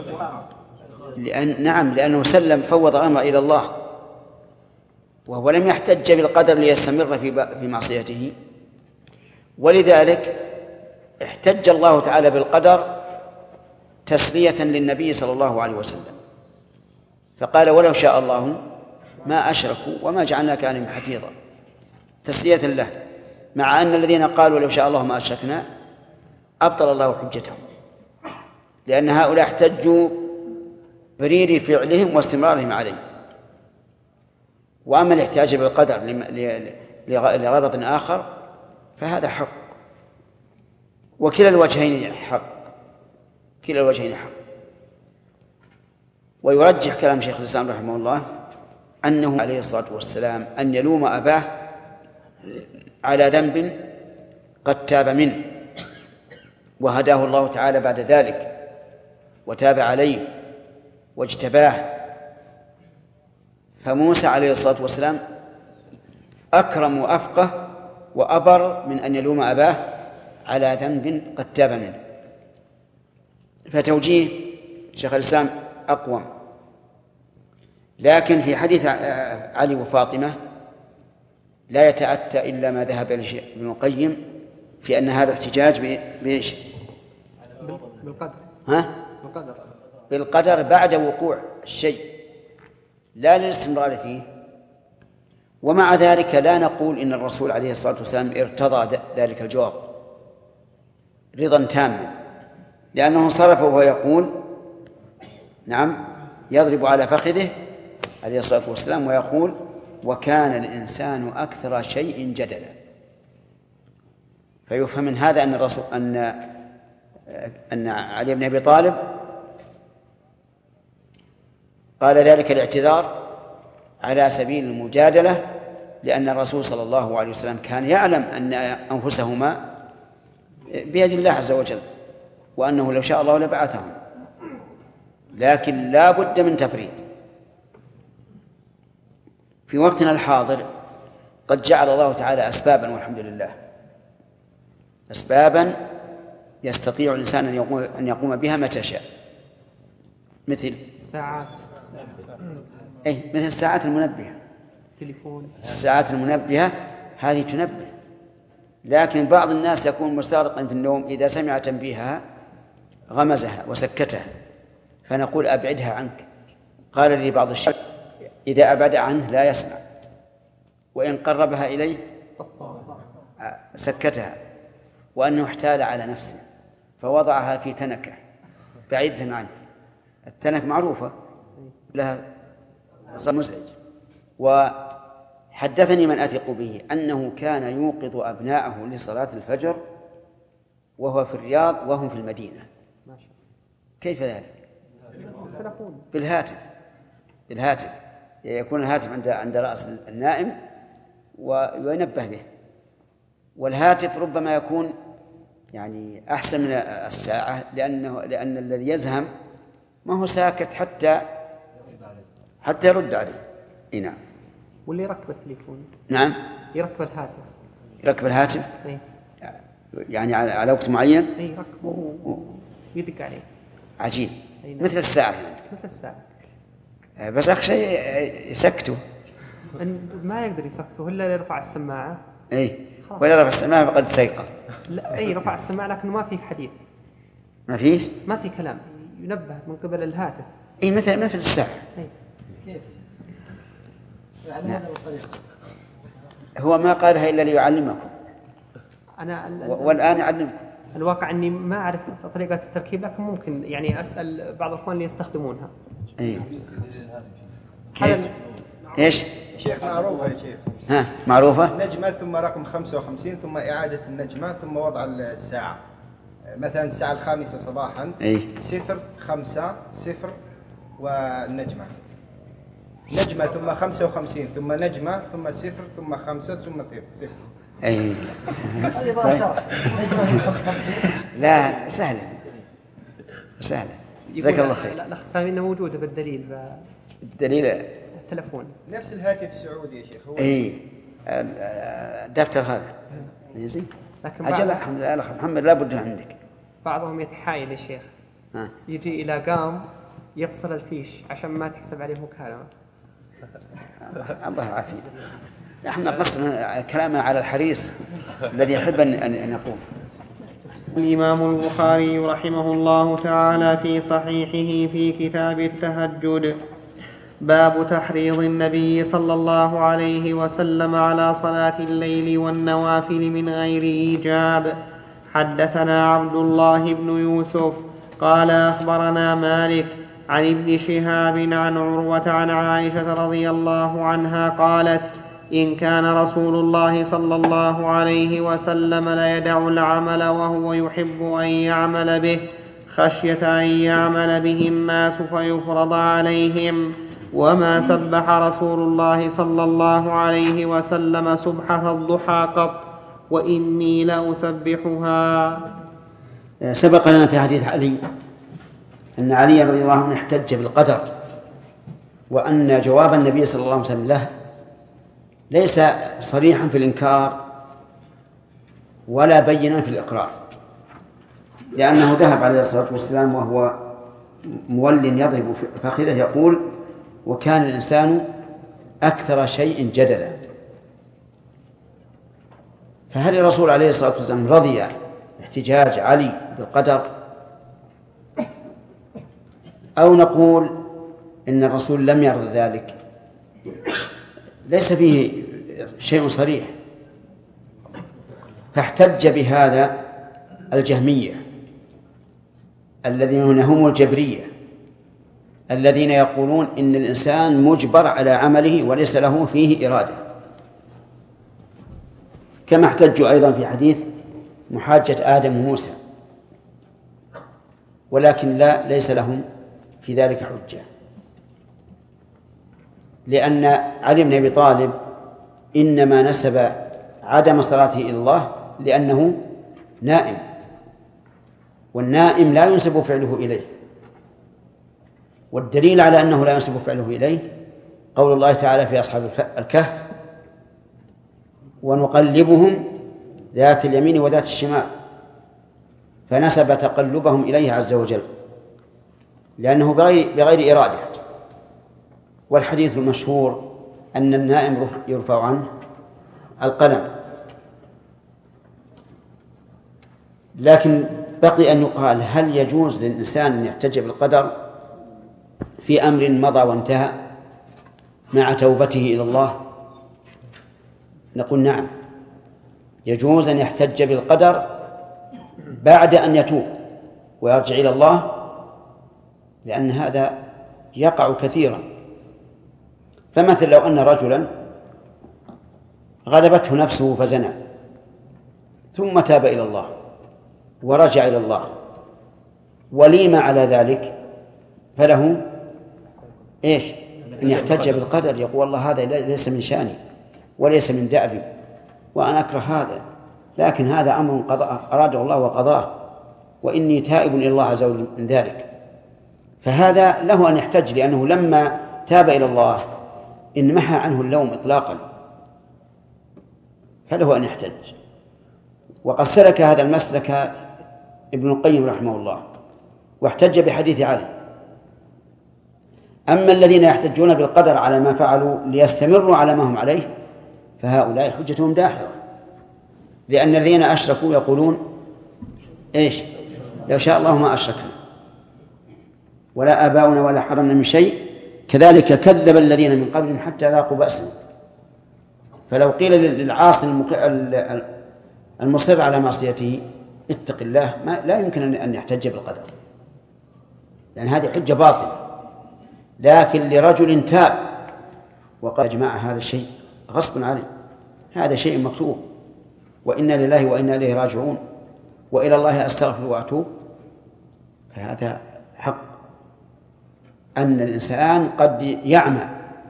لأنه سلم فوض الأمر إلى الله، وهو لم يحتج بالقدر ليستمر في معصيته. ولذلك احتج الله تعالى بالقدر تسلية للنبي صلى الله عليه وسلم، فقال ولو شاء الله ما أشركوا وما جعلناك عليهم حفيظا، تسلية له، مع أن الذين قالوا لو شاء الله ما أشركنا أبطل الله حجتهم، لأن هؤلاء احتجوا برير فعلهم واستمرارهم عليه. وأما الاحتجاج بالقدر لغرض آخر فهذا حق، وكلا الوجهين حق، كلا الوجهين حق. ويرجح كلام شيخ الإسلام رحمه الله أنه عليه الصلاة والسلام أن يلوم أباه على ذنب قد تاب منه وهداه الله تعالى بعد ذلك وتاب عليه واجتباه. فموسى عليه الصلاة والسلام أكرم وأفقه وأبر من أن يلوم أباه على ذنب قد تاب منه. فتوجيه شيخ الإسلام أقوم. لكن في حديث علي وفاطمة لا يتأتى إلا ما ذهب إليه ابن القيم في أن هذا احتجاج بإيش؟ بالقدر. بالقدر بعد وقوع الشيء لا للاستمرار فيه. ومع ذلك لا نقول إن الرسول عليه الصلاة والسلام ارتضى ذلك الجواب رضا تاما، لأنه صرف وهو يقول نعم يضرب على فخذه عليه الصلاة والسلام ويقول وكان الإنسان أكثر شيء جدلا. فيفهم من هذا أن الرسول أن علي بن أبي طالب قال ذلك الاعتذار على سبيل المجادلة، لأن الرسول صلى الله عليه وسلم كان يعلم أن أنفسهما بيد الله عز وجل، وأنه لو شاء الله لبعثهم، لكن لا بد من تفريط. في وقتنا الحاضر قد جعل الله تعالى أسبابا، والحمد لله، أسبابا يستطيع الإنسان أن يقوم بها متى شاء، مثل ساعات، مثل الساعات المنبهة، تليفون، الساعات المنبهة هذه تنبه، لكن بعض الناس يكون مستغرقا في النوم، إذا سمع تنبيهها غمزها وسكتها، فنقول أبعدها عنك. قال لي بعض الشيخ إذا أبعد عنه لا يسمع، وإن قربها إليه سكتها، وأنه احتال على نفسه فوضعها في تنكة بعيدة عنه. التنك معروفة لها مزعج. وحدثني من أثق به أنه كان يوقظ أبناءه لصلاة الفجر وهو في الرياض وهم في المدينة. كيف ذلك؟ بالهاتف يكون الهاتف عند رأس النائم وينبه به، والهاتف ربما يكون يعني أحسن من الساعة، لأن الذي يزهم ما هو ساكت حتى حتى يرد عليه. نعم. واللي يركب التليفون. نعم. يركب الهاتف. يركب الهاتف. أي. يعني على وقت معين. أي يركبه ويدق عليه. عجيب. نعم. مثل الساعة يعني. مثل الساعة. بس أخشى يسكته. ما يقدر يسكته إلا يرفع السماعة. أي. ولا رفع السماعة فقد استيقظ. لا أي رفع السماعة لكن ما في حديث. ما فيش؟ ما في كلام، ينبه من قبل الهاتف. أي مثل الساعة. أي. كيف؟ يعني هذا الطريق. هو ما قالها إلا ليعلمكم. والآن يعلمكم. الواقع أني ما أعرف طريقة التركيب لكن ممكن يعني أسأل بعض الأخوان اللي يستخدمونها. أي. إيش؟ شيخ معروفة يا شيخ. ها معروفة. نجمة ثم رقم 55 ثم إعادة النجمة ثم وضع الساعة. مثلا الساعة 5 صباحا. 0 5 0 والنجمة. نجمة ثم 55 ثم نجمة ثم 0 ثم 5 ثم 0. أي. هذه بقى شرح. نجمة 55. لا سهلة. جزاك الله خير. لا الأخسام إنه موجودة بالدليل. الدليل. التلفون. نفس الهاتف السعودي يا شيخ. هو. إيه. الدفتر هذا. زين. لكن أجل الحمد لله الأخ محمد لا بد عندك. بعضهم يتحايل يا شيخ. يجي إلى قام يفصل الفيش عشان ما تحسب عليه مكالمة. الله يعافيه. نحن قصنا كلامنا على الحريص الذي يحب أن يقوم. الإمام البخاري رحمه الله تعالى في صحيحه في كتاب التهجد باب تحريض النبي صلى الله عليه وسلم على صلاة الليل والنوافل من غير إيجاب. حدثنا عبد الله بن يوسف قال أخبرنا مالك عن ابن شهاب عن عروة عن عائشة رضي الله عنها قالت إن كان رسول الله صلى الله عليه وسلم ليدع العمل وهو يحب أن يعمل به خشية أن يعمل به الناس فيفرض عليهم وما سبح رسول الله صلى الله عليه وسلم سبحة الضحى قط وإني لأسبحها. سبق لنا في حديث علي أن علي رضي الله عنه احتج بالقدر وأن جواب النبي صلى الله عليه وسلم له ليس صريحا في الإنكار ولا بينا في الإقرار لأنه ذهب عليه الصلاة والسلام وهو مول يضرب فخذه يقول وكان الإنسان أكثر شيء جدلا. فهل الرسول عليه الصلاة والسلام رضي احتجاج علي بالقدر أو نقول إن الرسول لم يرضى ذلك؟ ليس فيه شيء صريح. فاحتج بهذا الجهمية الذين هم الجبرية الذين يقولون إن الإنسان مجبر على عمله وليس له فيه إرادة، كما احتجوا أيضا في حديث محاجة آدم وموسى، ولكن ليس لهم في ذلك حجة، لأن علي بن أبي طالب إنما نسب عدم صلاته إلى الله لأنه نائم، والنائم لا ينسب فعله إليه. والدليل على أنه لا ينسب فعله إليه قول الله تعالى في أصحاب الكهف ونقلبهم ذات اليمين وذات الشمال، فنسب تقلبهم إليه عز وجل لأنه بغير إرادة. والحديث المشهور أن النائم يرفع عنه القلم. لكن بقي أن يقال هل يجوز للإنسان أن يحتج بالقدر في أمر مضى وانتهى مع توبته إلى الله؟ نقول نعم، يجوز أن يحتج بالقدر بعد أن يتوب ويرجع إلى الله، لأن هذا يقع كثيرا. فمثل لو أن رجلا غلبته نفسه فزنى ثم تاب إلى الله ورجع إلى الله وليم على ذلك، فله إيش؟ أن يحتج بالقدر، يقول والله هذا ليس من شأني وليس من دأبي وأنا أكره هذا، لكن هذا أمر أراده الله وقضاه وإني تائب إلى الله عز وجل من ذلك. فهذا له أن يحتج، لأنه لما تاب إلى الله إن محى عنه اللوم إطلاقا فله أن يحتج. وقد سلك هذا المسلك ابن القيم رحمه الله واحتج بحديث علي. أما الذين يحتجون بالقدر على ما فعلوا ليستمروا على ما هم عليه فهؤلاء حجتهم داحضة، لأن الذين أشركوا يقولون إيش؟ لو شاء الله ما أشركنا ولا آباؤنا ولا حرمنا من شيء كذلك كذب الذين من قبلهم حتى ذاقوا بأسنا. فلو قيل للعاصي المصر على معصيته اتق الله لا يمكن أن يحتج بالقدر، لأن هذه حجة باطلة. لكن لرجل تاب وقال يا جماعة هذا الشيء غصب عليه، هذا شيء مكتوب، وإنا لله وإنا إليه راجعون، وإلى الله أستغفر وأتوب، فهذا حق أن الإنسان قد يعمى.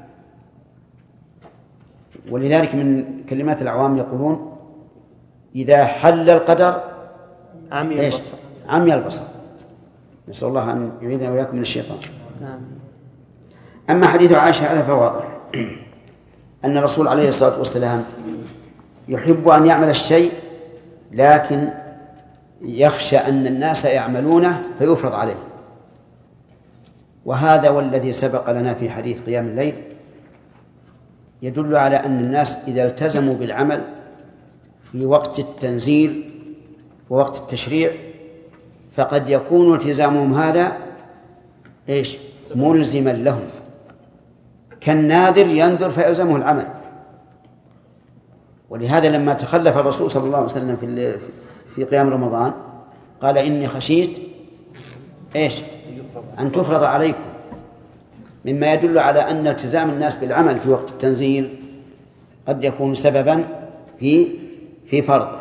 ولذلك من كلمات العوام يقولون إذا حل القدر عمي البصر. نسأل الله أن يعيذنا وإياكم من الشيطان. أما حديث عائشة هذا فواضح أن الرسول عليه الصلاة والسلام يحب أن يعمل الشيء لكن يخشى أن الناس يعملونه فيفرض عليه. وهذا والذي سبق لنا في حديث قيام الليل يدل على أن الناس إذا التزموا بالعمل في وقت التنزيل ووقت التشريع فقد يكون التزامهم هذا ملزما لهم، كالناذر ينذر فيلزمه العمل. ولهذا لما تخلف الرسول صلى الله عليه وسلم في قيام رمضان قال إني خشيت أن تفرض عليكم، مما يدل على أن التزام الناس بالعمل في وقت التنزيل قد يكون سببا في فرضه.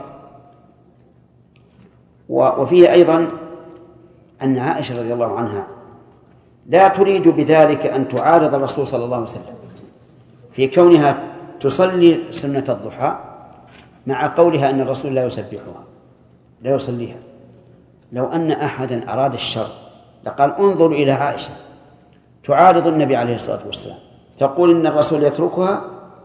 وفيه أيضا أن عائشة رضي الله عنها لا تريد بذلك أن تعارض الرسول صلى الله عليه وسلم في كونها تصلي سنة الضحى مع قولها أن الرسول لا يسبحها لا يصليها. لو أن أحدا أراد الشر لقال انظروا إلى عائشة تعارض النبي عليه الصلاة والسلام تقول إن الرسول يتركها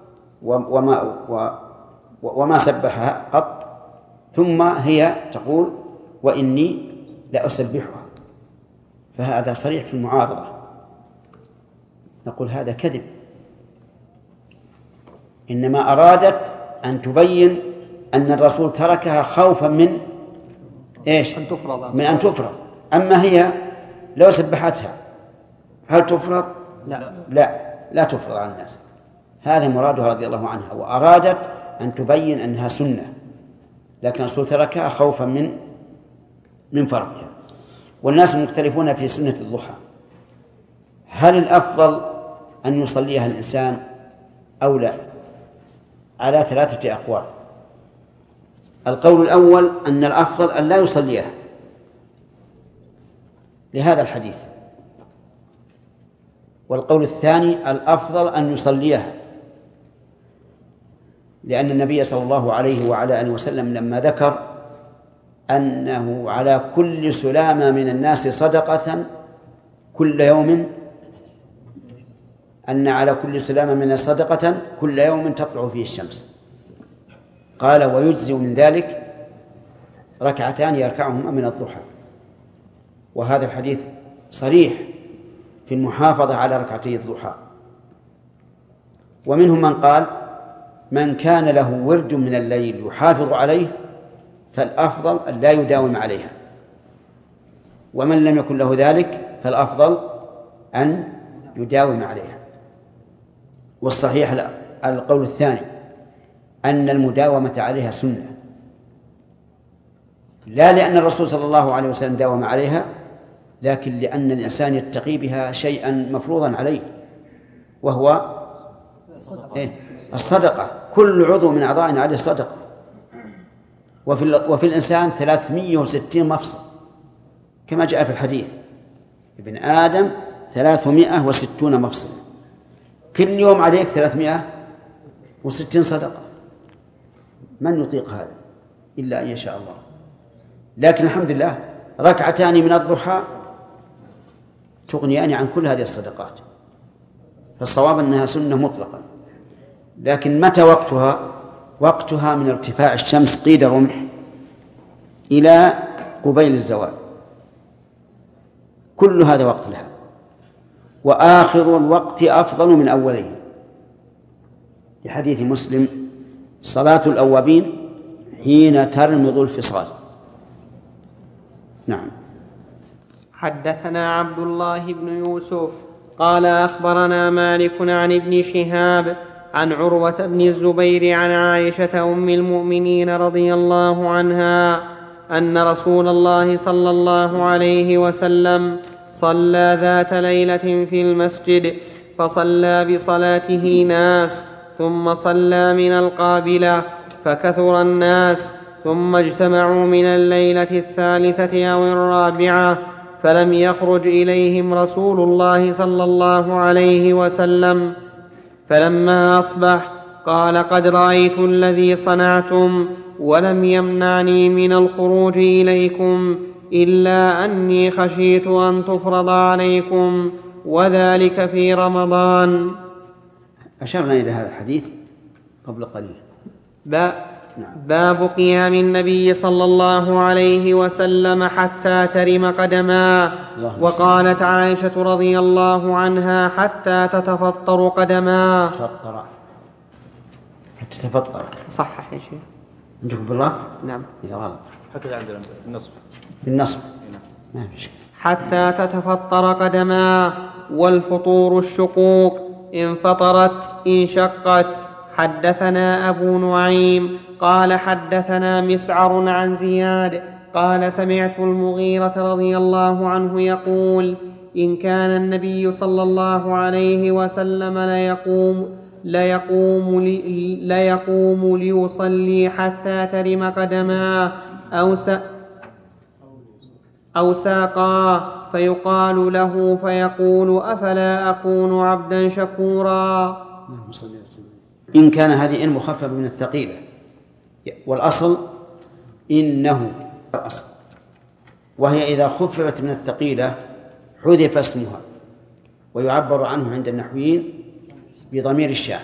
وما سبحها قط، ثم هي تقول وإني لأسبحها، فهذا صريح في المعارضة. نقول هذا كذب، إنما أرادت أن تبين أن الرسول تركها خوفا من من أن تفرض. أما هي لو سبحتها هل تفرض؟ لا تفرض على الناس. هذا مرادها رضي الله عنها، وأرادت أن تبين أنها سنة، لكن الرسول تركها خوفا من فرضها. والناس مختلفون في سنة الضحى، هل الأفضل أن يصليها الإنسان أو لا؟ على 3 أقوال. القول الأول أن الأفضل أن لا يصليها لهذا الحديث، والقول الثاني الأفضل أن يصليها لأن النبي صلى الله عليه وعلى آله وسلم لما ذكر أنه على كل سلامة من الناس صدقة كل يوم، أن على كل سلامة من الناس صدقة كل يوم تطلع فيه الشمس، قال ويجزي من ذلك 2 يركعهما من الضحى. وهذا الحديث صريح في المحافظة على 2 الضحى. ومنهم من قال من كان له ورد من الليل يحافظ عليه فالأفضل أن لا يداوم عليها، ومن لم يكن له ذلك فالأفضل أن يداوم عليها. والصحيح القول الثاني أن المداومة عليها سنة، لا لأن الرسول صلى الله عليه وسلم داوم عليها، لكن لأن الإنسان يتقي بها شيئا مفروضا عليه وهو الصدقة. كل عضو من أعضائنا عليه صدقة، وفي الإنسان 360 مفصل كما جاء في الحديث، ابن آدم 360 مفصل، كل يوم عليك 360 صدقة. من يطيق هذا إلا أن يشاء الله. لكن الحمد لله 2 من الضحى تغنيان عن كل هذه الصدقات. فالصواب أنها سنة مطلقا. لكن متى وقتها من ارتفاع الشمس قيد رمح إلى قبيل الزوال، كل هذا وقت لها، وآخر الوقت أفضل من أوله، لحديث مسلم: صلاة الأوابين حين ترمض الفصال. نعم. حدثنا عبد الله بن يوسف قال أخبرنا مالك عن ابن شهاب عن عروة بن الزبير عن عائشة أم المؤمنين رضي الله عنها أن رسول الله صلى الله عليه وسلم صلى ذات ليلة في المسجد، فصلى بصلاته ناس، ثم صلى من القابلة، فكثر الناس، ثم اجتمعوا من الليلة الثالثة أو الرابعة، فلم يخرج إليهم رسول الله صلى الله عليه وسلم. فلما أصبح قال: قد رأيت الذي صنعتم، ولم يمنعني من الخروج إليكم إلا أني خشيت أن تفرض عليكم، وذلك في رمضان. أشرنا إلى هذا الحديث قبل قليل. باب قيام النبي صلى الله عليه وسلم حتى ترم قدماه. وقالت عائشة رضي الله عنها: حتى تتفطر قدماه. حتى تتفطر صحح يا شيخ عندكم بالله؟ نعم. إذا غلط حتى عندنا بالنصب ما في شيء. حتى تتفطر قدماه. والفطور الشقوق، إن فطرت إن شقت. حدثنا أبو نعيم قال حدثنا مسعر عن زياد قال: سمعت المغيرة رضي الله عنه يقول: إن كان النبي صلى الله عليه وسلم ليقوم ليصلي حتى ترم قدماه أو ساقاه، فيقال له فيقول: أفلا أكون عبدا شكورا. إن كان هذه إن مخففة من الثقيلة، والأصل إنه الأصل، وهي إذا خففت من الثقيلة حذف اسمها، ويعبر عنه عند النحويين بضمير الشاء،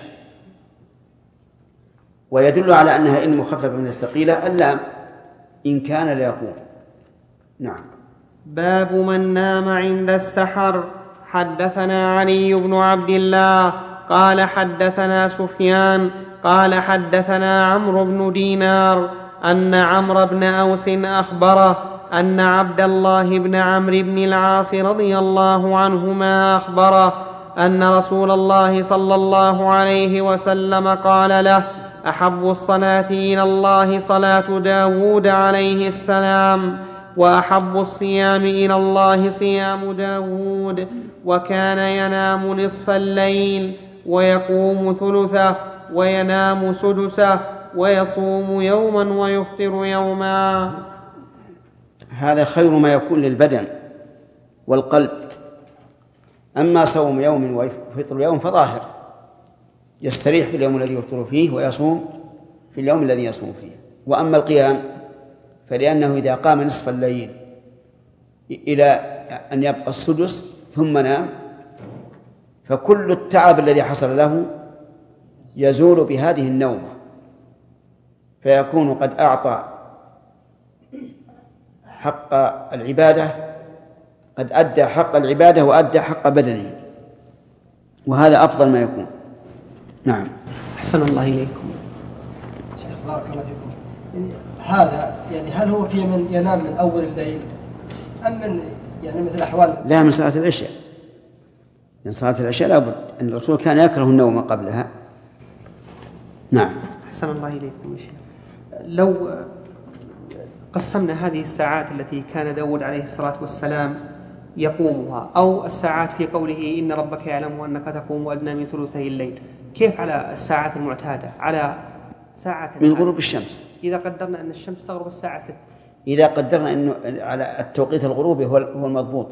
ويدل على أنها إن مخففة من الثقيلة اللام إن كان ليقوم. نعم. باب من نام عند السحر. حدثنا علي بن عبد الله قال حدثنا سفيان قال حدثنا عمرو بن دينار أن عمرو بن أوس أخبره أن عبد الله بن عمرو بن العاص رضي الله عنهما أخبره أن رسول الله صلى الله عليه وسلم قال له: أحب الصلاة إلى الله صلاة داود عليه السلام، وأحب الصيام إلى الله صيام داود، وكان ينام نصف الليل ويقوم ثلثه وينام سدسه ويصوم يوما ويفطر يوما. هذا خير ما يكون للبدن والقلب. أما صوم يوم وفطر يوم فظاهر، يستريح في اليوم الذي يفطر فيه ويصوم في اليوم الذي يصوم فيه. وأما القيام فلأنه إذا قام نصف الليل إلى أن يبقى السدس ثم نام، فكل التعب الذي حصل له يزول بهذه النومة، فيكون قد أعطى حق العبادة، قد أدى حق العبادة وأدى حق بدنه، وهذا أفضل ما يكون. نعم. أحسن الله إليكم. شيخ بارك الله فيكم. هذا يعني هل هو في من ينام من أول الليل أم من يعني مثل أحوال؟ لا، من صلاة العشاء. من صلاة العشاء لابد أن الرسول كان يكره النوم قبلها. نعم. أحسن الله إليكم. لو قسمنا هذه الساعات التي كان داود عليه الصلاة والسلام يقومها، أو الساعات في قوله إن ربك يعلم أنك تقوم أدنى من ثلثي الليل، كيف على الساعات المعتادة على ساعة من غروب الشمس؟ إذا قدرنا أن الشمس تغرب الساعة 6، إذا قدرنا أنه على التوقيت الغروبي هو المضبوط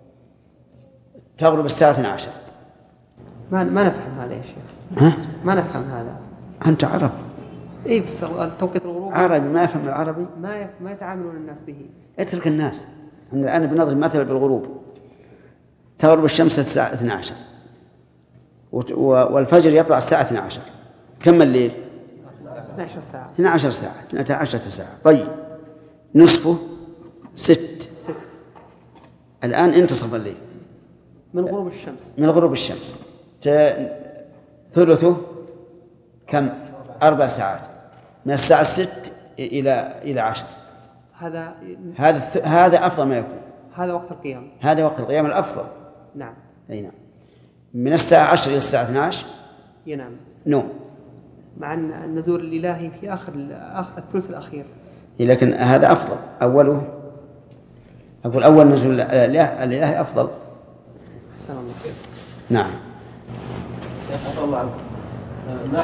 تغرب الساعة 12. ما نفهم هذا يا شيخ. ما نفهم هذا. أنت عربي. إيه بس التوقيت الغروبي عربي ما يفهم العربي، ما يتعاملون الناس به. اترك الناس. الآن بنضرب مثلا بالغروب، تغرب الشمس الساعة 12 والفجر يطلع الساعة 12. كم الليل؟ 12 ساعة. 12 ساعة، 12 ساعة. طيب نصفه 6. الآن انتصف الليل من غروب الشمس. من غروب الشمس. ثلثه كم؟ 4 ساعات، من الساعة 6 إلى 10. هذا أفضل ما يكون. هذا وقت القيام. هذا وقت القيام الأفضل. نعم. أي نعم. من الساعة 10 إلى الساعة 12 ينام. نوم. مع النزول الإلهي في آخر الثلث الأخير. لكن هذا أفضل. أول نزول الإلهي أفضل. أحسن الله. نعم. يا الله عنك. ما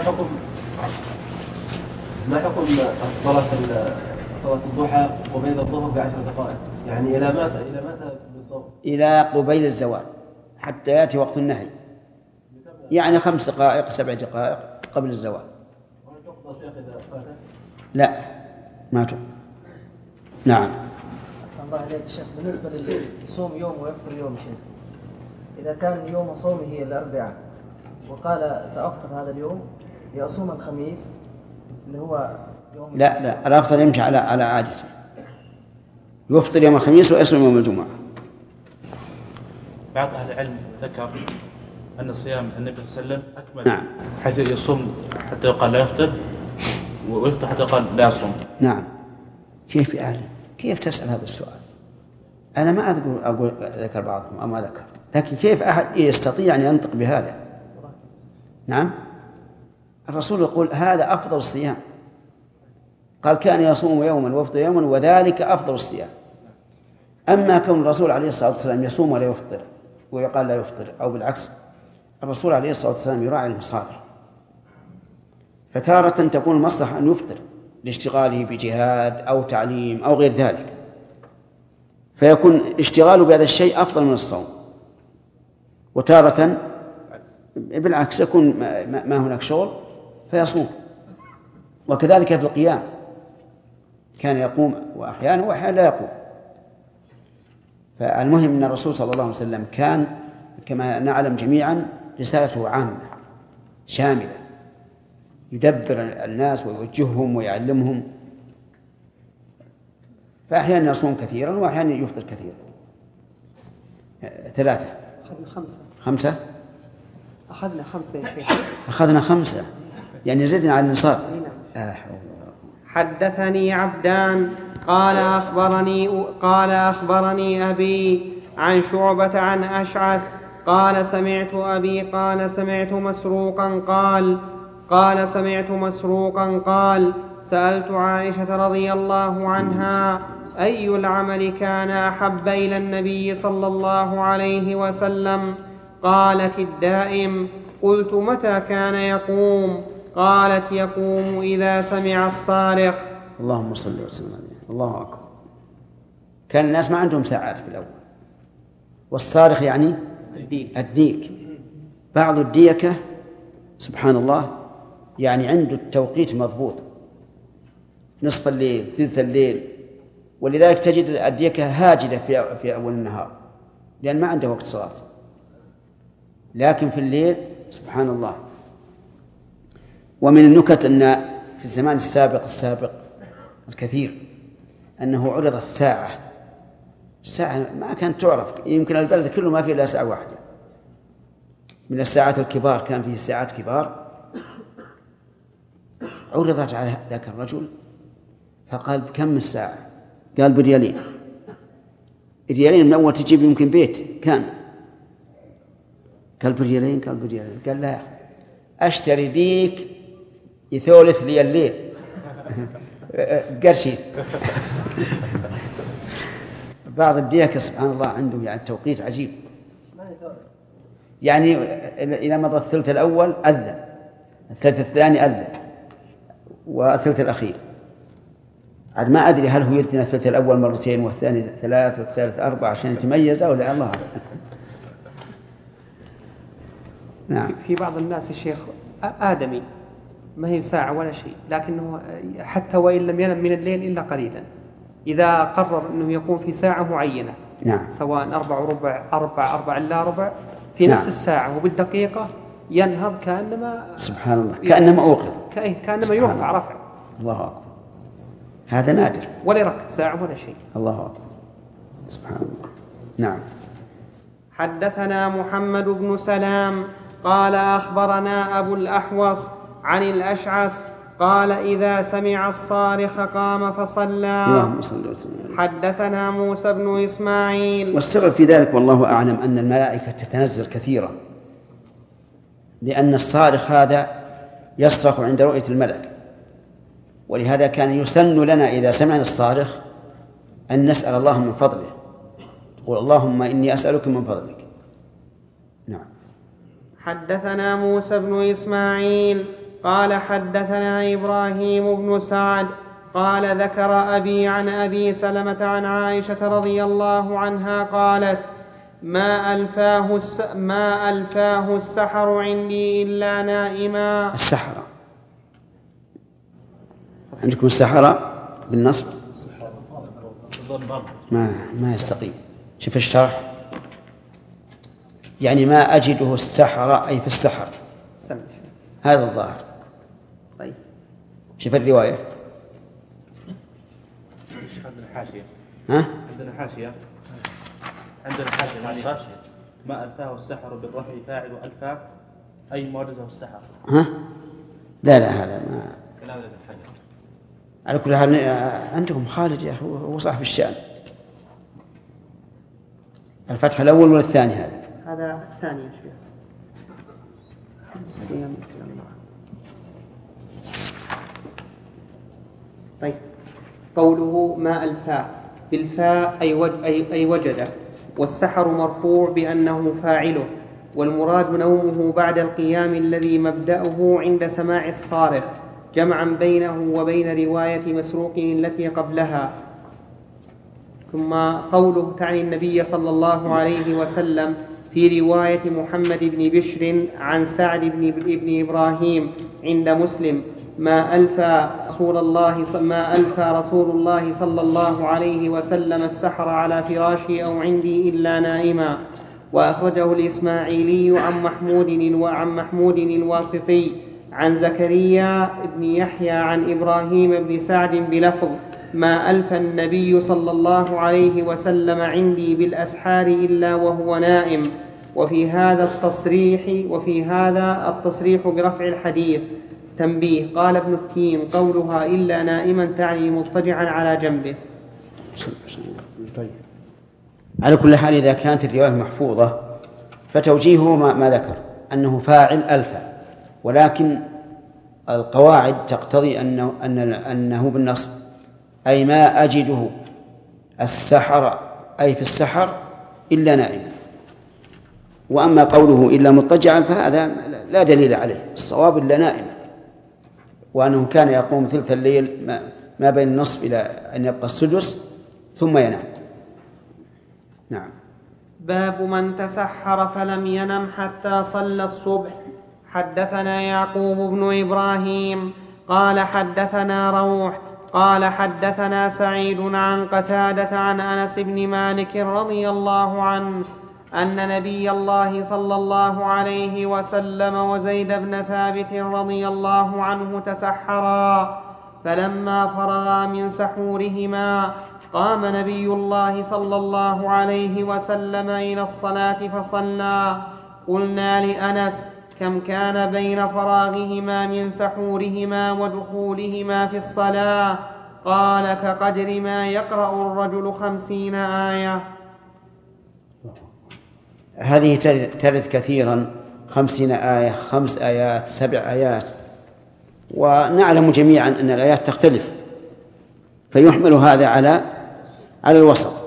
حكم صلاة الضحى قبيل الظهر ب10 دقائق؟ يعني إلى متى بالضبط؟ إلى قبيل الزوال حتى يأتي وقت النهي، يعني 5 دقائق 7 دقائق قبل الزوال. وهل تقضى شيخ إذا فاتت؟ لا ما تقضى. نعم. أحسن الله عليك شيخ. بالنسبة للي يصوم يوم ويفطر يوم شيخ، إذا كان يوم صومه الأربعاء وقال سأفطر هذا اليوم يصوم الخميس اللي هو يوم، لا الأفضل يمشي على عادته، يفطر يوم الخميس ويصوم يوم الجمعة. بعض أهل العلم ذكر أن صيام النبي صلى الله عليه وسلم أكمل. نعم. حيث يصوم حتى يقال لا يفطر ويفطر حتى يقال لا يصوم. نعم. كيف تسأل هذا السؤال؟ أنا ما أقول ذكر بعضهم أو ما ذكر، لكن كيف أحد يستطيع أن ينطق بهذا؟ نعم. الرسول يقول هذا أفضل الصيام، قال كان يصوم يوما ويفطر يوما وذلك أفضل الصيام. أما كون الرسول عليه الصلاة والسلام يصوم ولا يفطر ويقال لا يفطر أو بالعكس، الرسول عليه الصلاة والسلام يراعي المصالح، فتارة تكون المصلحة أن يفطر لاشتغاله بجهاد أو تعليم أو غير ذلك، فيكون اشتغاله بهذا الشيء أفضل من الصوم، وتارة بالعكس يكون ما هناك شغل فيصوم. وكذلك في القيام كان يقوم وأحيانا لا يقوم. فالمهم أن الرسول صلى الله عليه وسلم كان كما نعلم جميعا رسالته عامة شاملة، يدبر الناس ويوجههم ويعلمهم، فأحيانا يصوم كثيرا وأحيانا يفطر كثيرا. 3. أخذنا 5. أخذنا 5 يا شيخ. أخذنا 5 يعني زدنا على النصاب. حدثني عبدان قال أخبرني أبي عن شعبة عن أشعث قال سمعت أبي قال سمعت مسروقا قال سألت عائشة رضي الله عنها أي العمل كان أحب إلى النبي صلى الله عليه وسلم؟ قالت الدائم. قلت متى كان يقوم؟ قالت يقوم إذا سمع الصارخ. اللهم صل وسلم عليه. الله أكبر. كان الناس ما عندهم ساعات في الأول، والصارخ يعني الديك. بعض الديكة سبحان الله يعني عنده التوقيت مضبوط، نصف الليل ثلث الليل، ولذلك تجد الديكة هاجدة في أول النهار لأن ما عنده وقت صلاة، لكن في الليل سبحان الله. ومن النكت أن في الزمان السابق الكثير أنه عرضت الساعة ما كانت تعرف، يمكن البلد كله ما فيه إلا ساعة واحدة من الساعات الكبار، كان فيه ساعات كبار عرضت على ذاك الرجل فقال بكم الساعة؟ قال بريالين. ريالين من أول تجيب يمكن بيت كان. قال بريالين. قال لا أشتري ديك يثولث لي الليل قرشين. بعض الديكة سبحان الله عنده يعني توقيت عجيب، يعني إذا مضى الثلث الأول أذن، الثلث الثاني أذن، والثلث الأخير عاد ما أدري هل هو يرتنا الثلث الأول مرتين والثاني 3 والثالث 4 عشان يتميز أو لا، الله. نعم. في بعض الناس يا شيخ آدمي ما هي ساعة ولا شيء، لكنه حتى وإن لم ينم من الليل إلا قليلا إذا قرر أنه يقوم في ساعة معينة، نعم، سواء 4 وربع 4 إلا ربع في نعم، نفس الساعة وبالدقيقة ينهض كأنما سبحان الله كأنما أوقظ كأنما يرفع رفع. الله أكبر، هذا نادر، ولا يركب ساعة ولا شيء. الله أكبر سبحان الله. نعم. حدثنا محمد بن سلام قال أخبرنا أبو الأحوص عن الأشعث قال إذا سمع الصارخ قام فصلى. حدثنا موسى بن إسماعيل. والسبب في ذلك والله أعلم أن الملائكة تتنزل كثيرا، لأن الصارخ هذا يصرخ عند رؤية الملك، ولهذا كان يسن لنا إذا سمعنا الصارخ أن نسأل الله من فضله، تقول اللهم إني أسألك من فضلك. نعم. حدثنا موسى بن إسماعيل قال حدثنا إبراهيم بن سعد قال ذكر أبي عن أبي سلمة عن عائشة رضي الله عنها قالت ما ألفاه السحر عندي إلا نائما. السحرة عندكم السحرة بالنصب ما يستقيم. شوف الشرح، يعني ما أجده السحرة أي في السحر، هذا الظاهر. طيب شوف الرواية. عندنا حاشية. ها؟ عندنا حاشية ما ألفاه السحر بالرفع فاعل وألفاه أي موجده السحر. ها؟ لا هذا ما كلام ابن حجر. على كل حال عندكم خالد يا أخي هو صاحب الشأن. الفتح الأول ولا الثاني؟ هذا الثاني يا شيخ. طيب قوله ما ألفاه بالفاء أي وجده، والسحر مرفوع بأنه فاعله، والمراد نومه بعد القيام الذي مبدأه عند سماع الصارخ، جمعا بينه وبين رواية مسروق التي قبلها. ثم قوله تعني النبي صلى الله عليه وسلم في رواية محمد بن بشر عن سعد بن إبراهيم عند مسلم ما ألفى رسول الله صلى الله عليه وسلم السحر على فراشي أو عندي إلا نائما. وأخرجه الإسماعيلي عن محمود الواسطي عن زكريا بن يحيى عن إبراهيم بن سعد بلفظ ما ألف النبي صلى الله عليه وسلم عندي بالأسحار إلا وهو نائم. وفي هذا التصريح برفع الحديث. تنبيه قال ابن التين قولها إلا نائما تعني مضطجعا على جنبه. طيب على كل حال إذا كانت الرواية محفوظة فتوجيهه ما ذكر أنه فاعل ألفا، ولكن القواعد تقتضي أنه بالنصب، أي ما أجده السحر أي في السحر إلا نائما. وأما قوله إلا مضطجعا فهذا لا دليل عليه، الصواب إلا نائما، وأنه كان يقوم ثلث الليل ما بين النصف إلى أن يبقى السدس ثم ينام. نعم. باب من تسحر فلم ينم حتى صلى الصبح. حدثنا يعقوب بن إبراهيم قال حدثنا روح قال حدثنا سعيد عن قتادة عن أنس بن مالك رضي الله عنه أن نبي الله صلى الله عليه وسلم وزيد بن ثابت رضي الله عنه تسحرا، فلما فرغا من سحورهما قام نبي الله صلى الله عليه وسلم إلى الصلاة فصلى. قلنا لأنس كم كان بين فراغهما من سحورهما ودخولهما في الصلاة؟ قال كقدر ما يقرأ الرجل 50 آية. هذه ترد كثيرا 50 آية 5 آيات 7 آيات، ونعلم جميعا أن الآيات تختلف، فيحمل هذا على الوسط.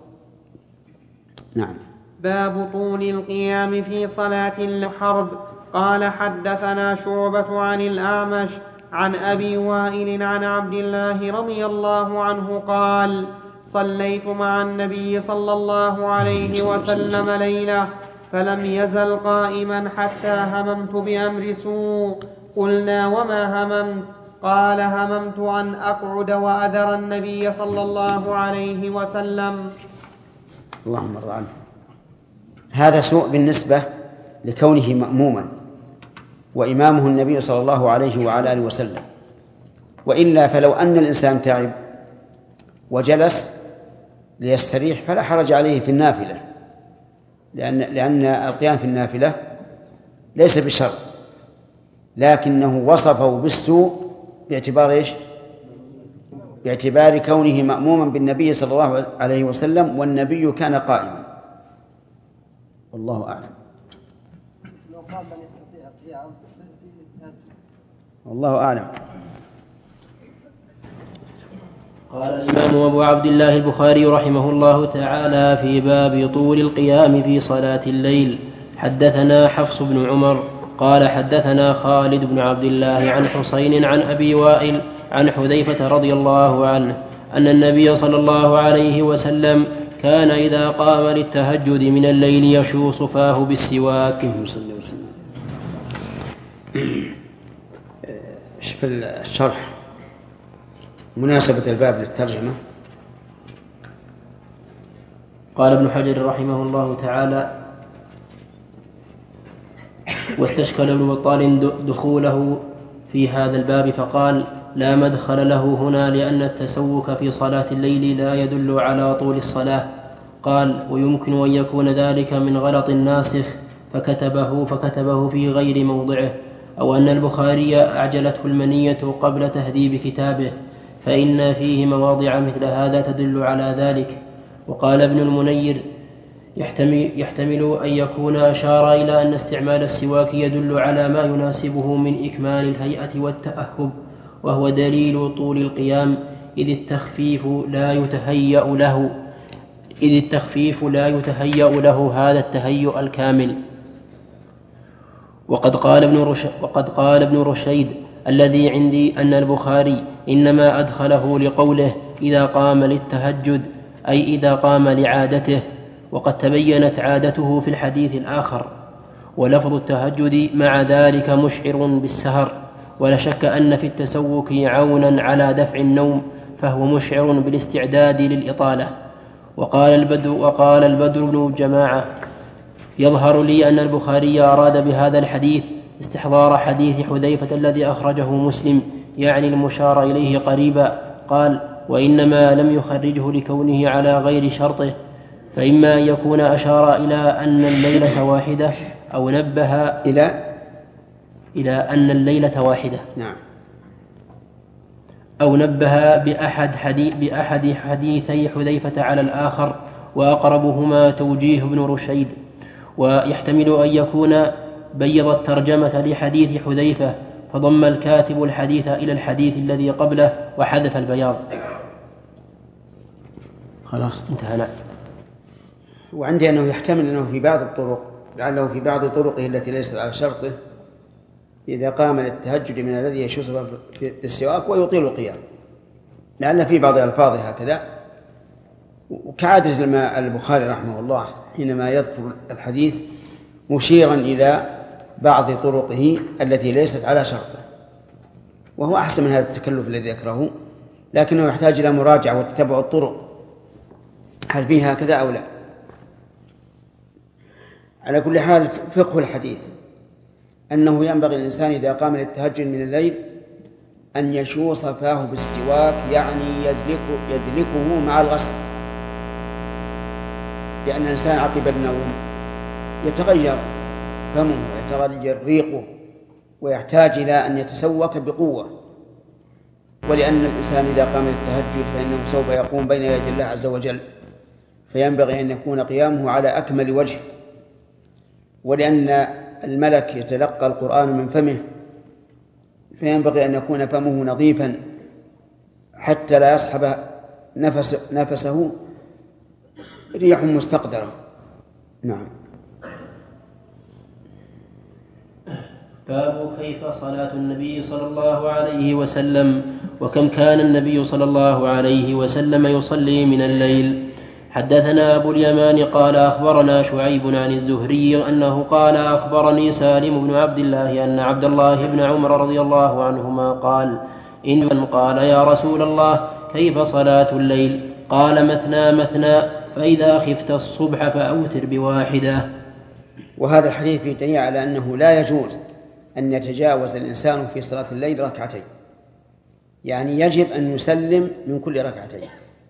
نعم. باب طول القيام في صلاة الحرب. قال حدثنا شعبة عن الأعمش عن أبي وائل عن عبد الله رضي الله عنه قال صليت مع النبي صلى الله عليه وسلم ليلة فلم يزل قائما حتى هممت بأمر سوء. قلنا وما هممت؟ قال هممت أن أقعد وأذر النبي صلى الله عليه وسلم. اللهم ارض عنه. هذا سوء بالنسبة لكونه مأموما، وإمامه النبي صلى الله عليه وعلى آله وسلم. وإلا فلو أن الإنسان تعب وجلس ليستريح فلا حرج عليه في النافلة، لأن القيام في النافلة ليس بشرط، لكنه وصفه بالسوء باعتبار إيش؟ باعتبار كونه مأموما بالنبي صلى الله عليه وسلم، والنبي كان قائما. والله أعلم. لو قال من يستطيع القيام والله أعلم. قال الإمام أبو عبد الله البخاري رحمه الله تعالى في باب طول القيام في صلاة الليل: حدثنا حفص بن عمر قال حدثنا خالد بن عبد الله عن حسين عن أبي وائل عن حذيفة رضي الله عنه أن النبي صلى الله عليه وسلم كان إذا قام للتهجد من الليل يشوص فاه بالسواك. شوف الشرح مناسبة الباب للترجمة. قال ابن حجر رحمه الله تعالى: واستشكل ابن بطال دخوله في هذا الباب فقال: لا مدخل له هنا لأن التسوك في صلاة الليل لا يدل على طول الصلاة. قال: ويمكن أن يكون ذلك من غلط الناسخ فكتبه في غير موضعه، أو أن البخاري أعجلته المنية قبل تهذيب كتابه، فإن فيه مواضع مثل هذا تدل على ذلك. وقال ابن المنير: يحتمل أن يكون أشار إلى أن استعمال السواك يدل على ما يناسبه من إكمال الهيئة والتأهب، وهو دليل طول القيام، إذ التخفيف لا يتهيأ له هذا التهيؤ الكامل. وقد قال ابن رشيد: الذي عندي أن البخاري إنما أدخله لقوله إذا قام للتهجد، أي إذا قام لعادته، وقد تبينت عادته في الحديث الآخر. ولفظ التهجد مع ذلك مشعر بالسهر، ولا شك أن في التسوك عونا على دفع النوم، فهو مشعر بالاستعداد للإطالة. وقال البدر بن جماعة: يظهر لي أن البخاري أراد بهذا الحديث استحضار حديث حذيفة الذي أخرجه مسلم، يعني المشار إليه قريبا. قال: وإنما لم يخرجه لكونه على غير شرطه، فإما أن يكون أشار إلى أن الليلة واحدة، أو نبه إلى أن الليلة واحدة، نعم، أو نبه بأحد حديثي حذيفة على الآخر، وأقربهما توجيه ابن رشيد. ويحتمل أن يكون بيض الترجمة لحديث حذيفة، فضم الكاتب الحديث إلى الحديث الذي قبله وحذف البياض. خلاص انتهى. وعندي أنه يحتمل أنه في بعض الطرق، لعله في بعض طرقه التي ليست على شرطه، إذا قام للتهجد من الذي يشوص في السواك ويطيل القيام، لأن في بعض ألفاظه هكذا. وكعادة البخاري رحمه الله حينما يذكر الحديث مشيرا إلى بعض طرقه التي ليست على شرطه، وهو أحسن من هذا التكلف الذي ذكره، لكنه يحتاج إلى مراجعة وتتبع الطرق هل فيها هكذا أو لا. على كل حال فقه الحديث أنه ينبغي الإنسان إذا قام للتهجد من الليل أن يشوص فاه بالسواك، يعني يدلكه مع الغسل، لأن الإنسان عقب النوم يتغير فمه ويتغير ريقه ويحتاج إلى أن يتسوك بقوة. ولأن الإنسان إذا قام للتهجد فإنه سوف يقوم بين يدي الله عز وجل، فينبغي أن يكون قيامه على أكمل وجه. ولأن الملك يتلقى القرآن من فمه، فينبغي أن يكون فمه نظيفا حتى لا يصحب نفسه ريح مستقدرة. نعم. باب كيف صلاة النبي صلى الله عليه وسلم، وكم كان النبي صلى الله عليه وسلم يصلي من الليل. حدثنا أبو اليمان قال أخبرنا شعيب عن الزهري أنه قال أخبرني سالم بن عبد الله أن عبد الله بن عمر رضي الله عنهما قال: إن قال يا رسول الله كيف صلاة الليل؟ قال: مثنى مثنى، فإذا خفت الصبح فأوتر بواحدة. وهذا الحديث فيه دليل على أنه لا يجوز أن يتجاوز الإنسان في صلاة الليل ركعتين، يعني يجب أن يسلم من كل ركعتين.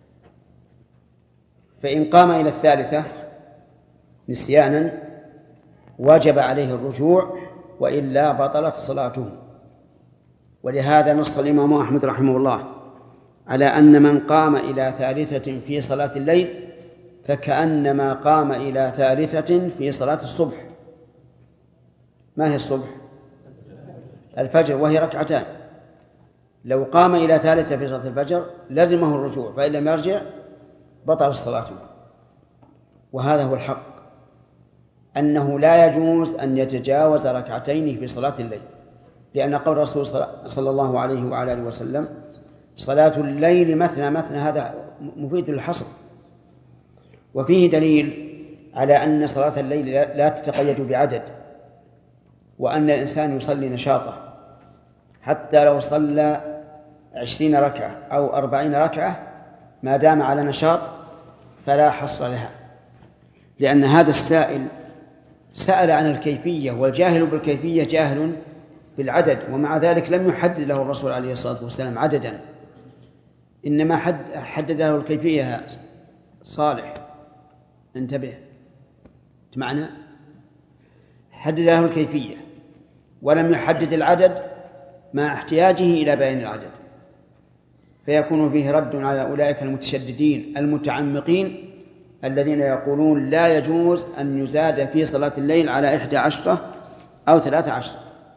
فإن قام إلى الثالثة نسيانا وجب عليه الرجوع، وإلا بطلت صلاته. ولهذا نص الإمام أحمد رحمه الله على أن من قام إلى ثالثة في صلاة الليل فكأنما قام إلى ثالثة في صلاة الصبح. ما هي الصبح؟ الفجر، وهي ركعتان. لو قام إلى ثالثة في صلاة الفجر لزمه الرجوع، فإن لم يرجع بطل الصلاة. وهذا هو الحق، أنه لا يجوز أن يتجاوز ركعتين في صلاة الليل، لأن قول الرسول صلى الله عليه وعلى آله وسلم صلاة الليل مثنى مثنى، هذا مفيد للحصر. وفيه دليل على أن صلاة الليل لا تتقيد بعدد، وأن الإنسان يصلي نشاطه، حتى لو صلى 20 ركعة أو 40 ركعة ما دام على نشاط فلا حصر لها، لأن هذا السائل سأل عن الكيفية، والجاهل بالكيفية جاهل بالعدد، ومع ذلك لم يحدد له الرسول عليه الصلاة والسلام عددا، إنما حدد له الكيفية. صالح انتبه معنا، حدد له الكيفية ولم يحدد العدد مع احتياجه إلى بيان العدد، فيكون فيه رد على أولئك المتشددين المتعمقين الذين يقولون لا يجوز أن يزاد في صلاة الليل على 11 أو 13.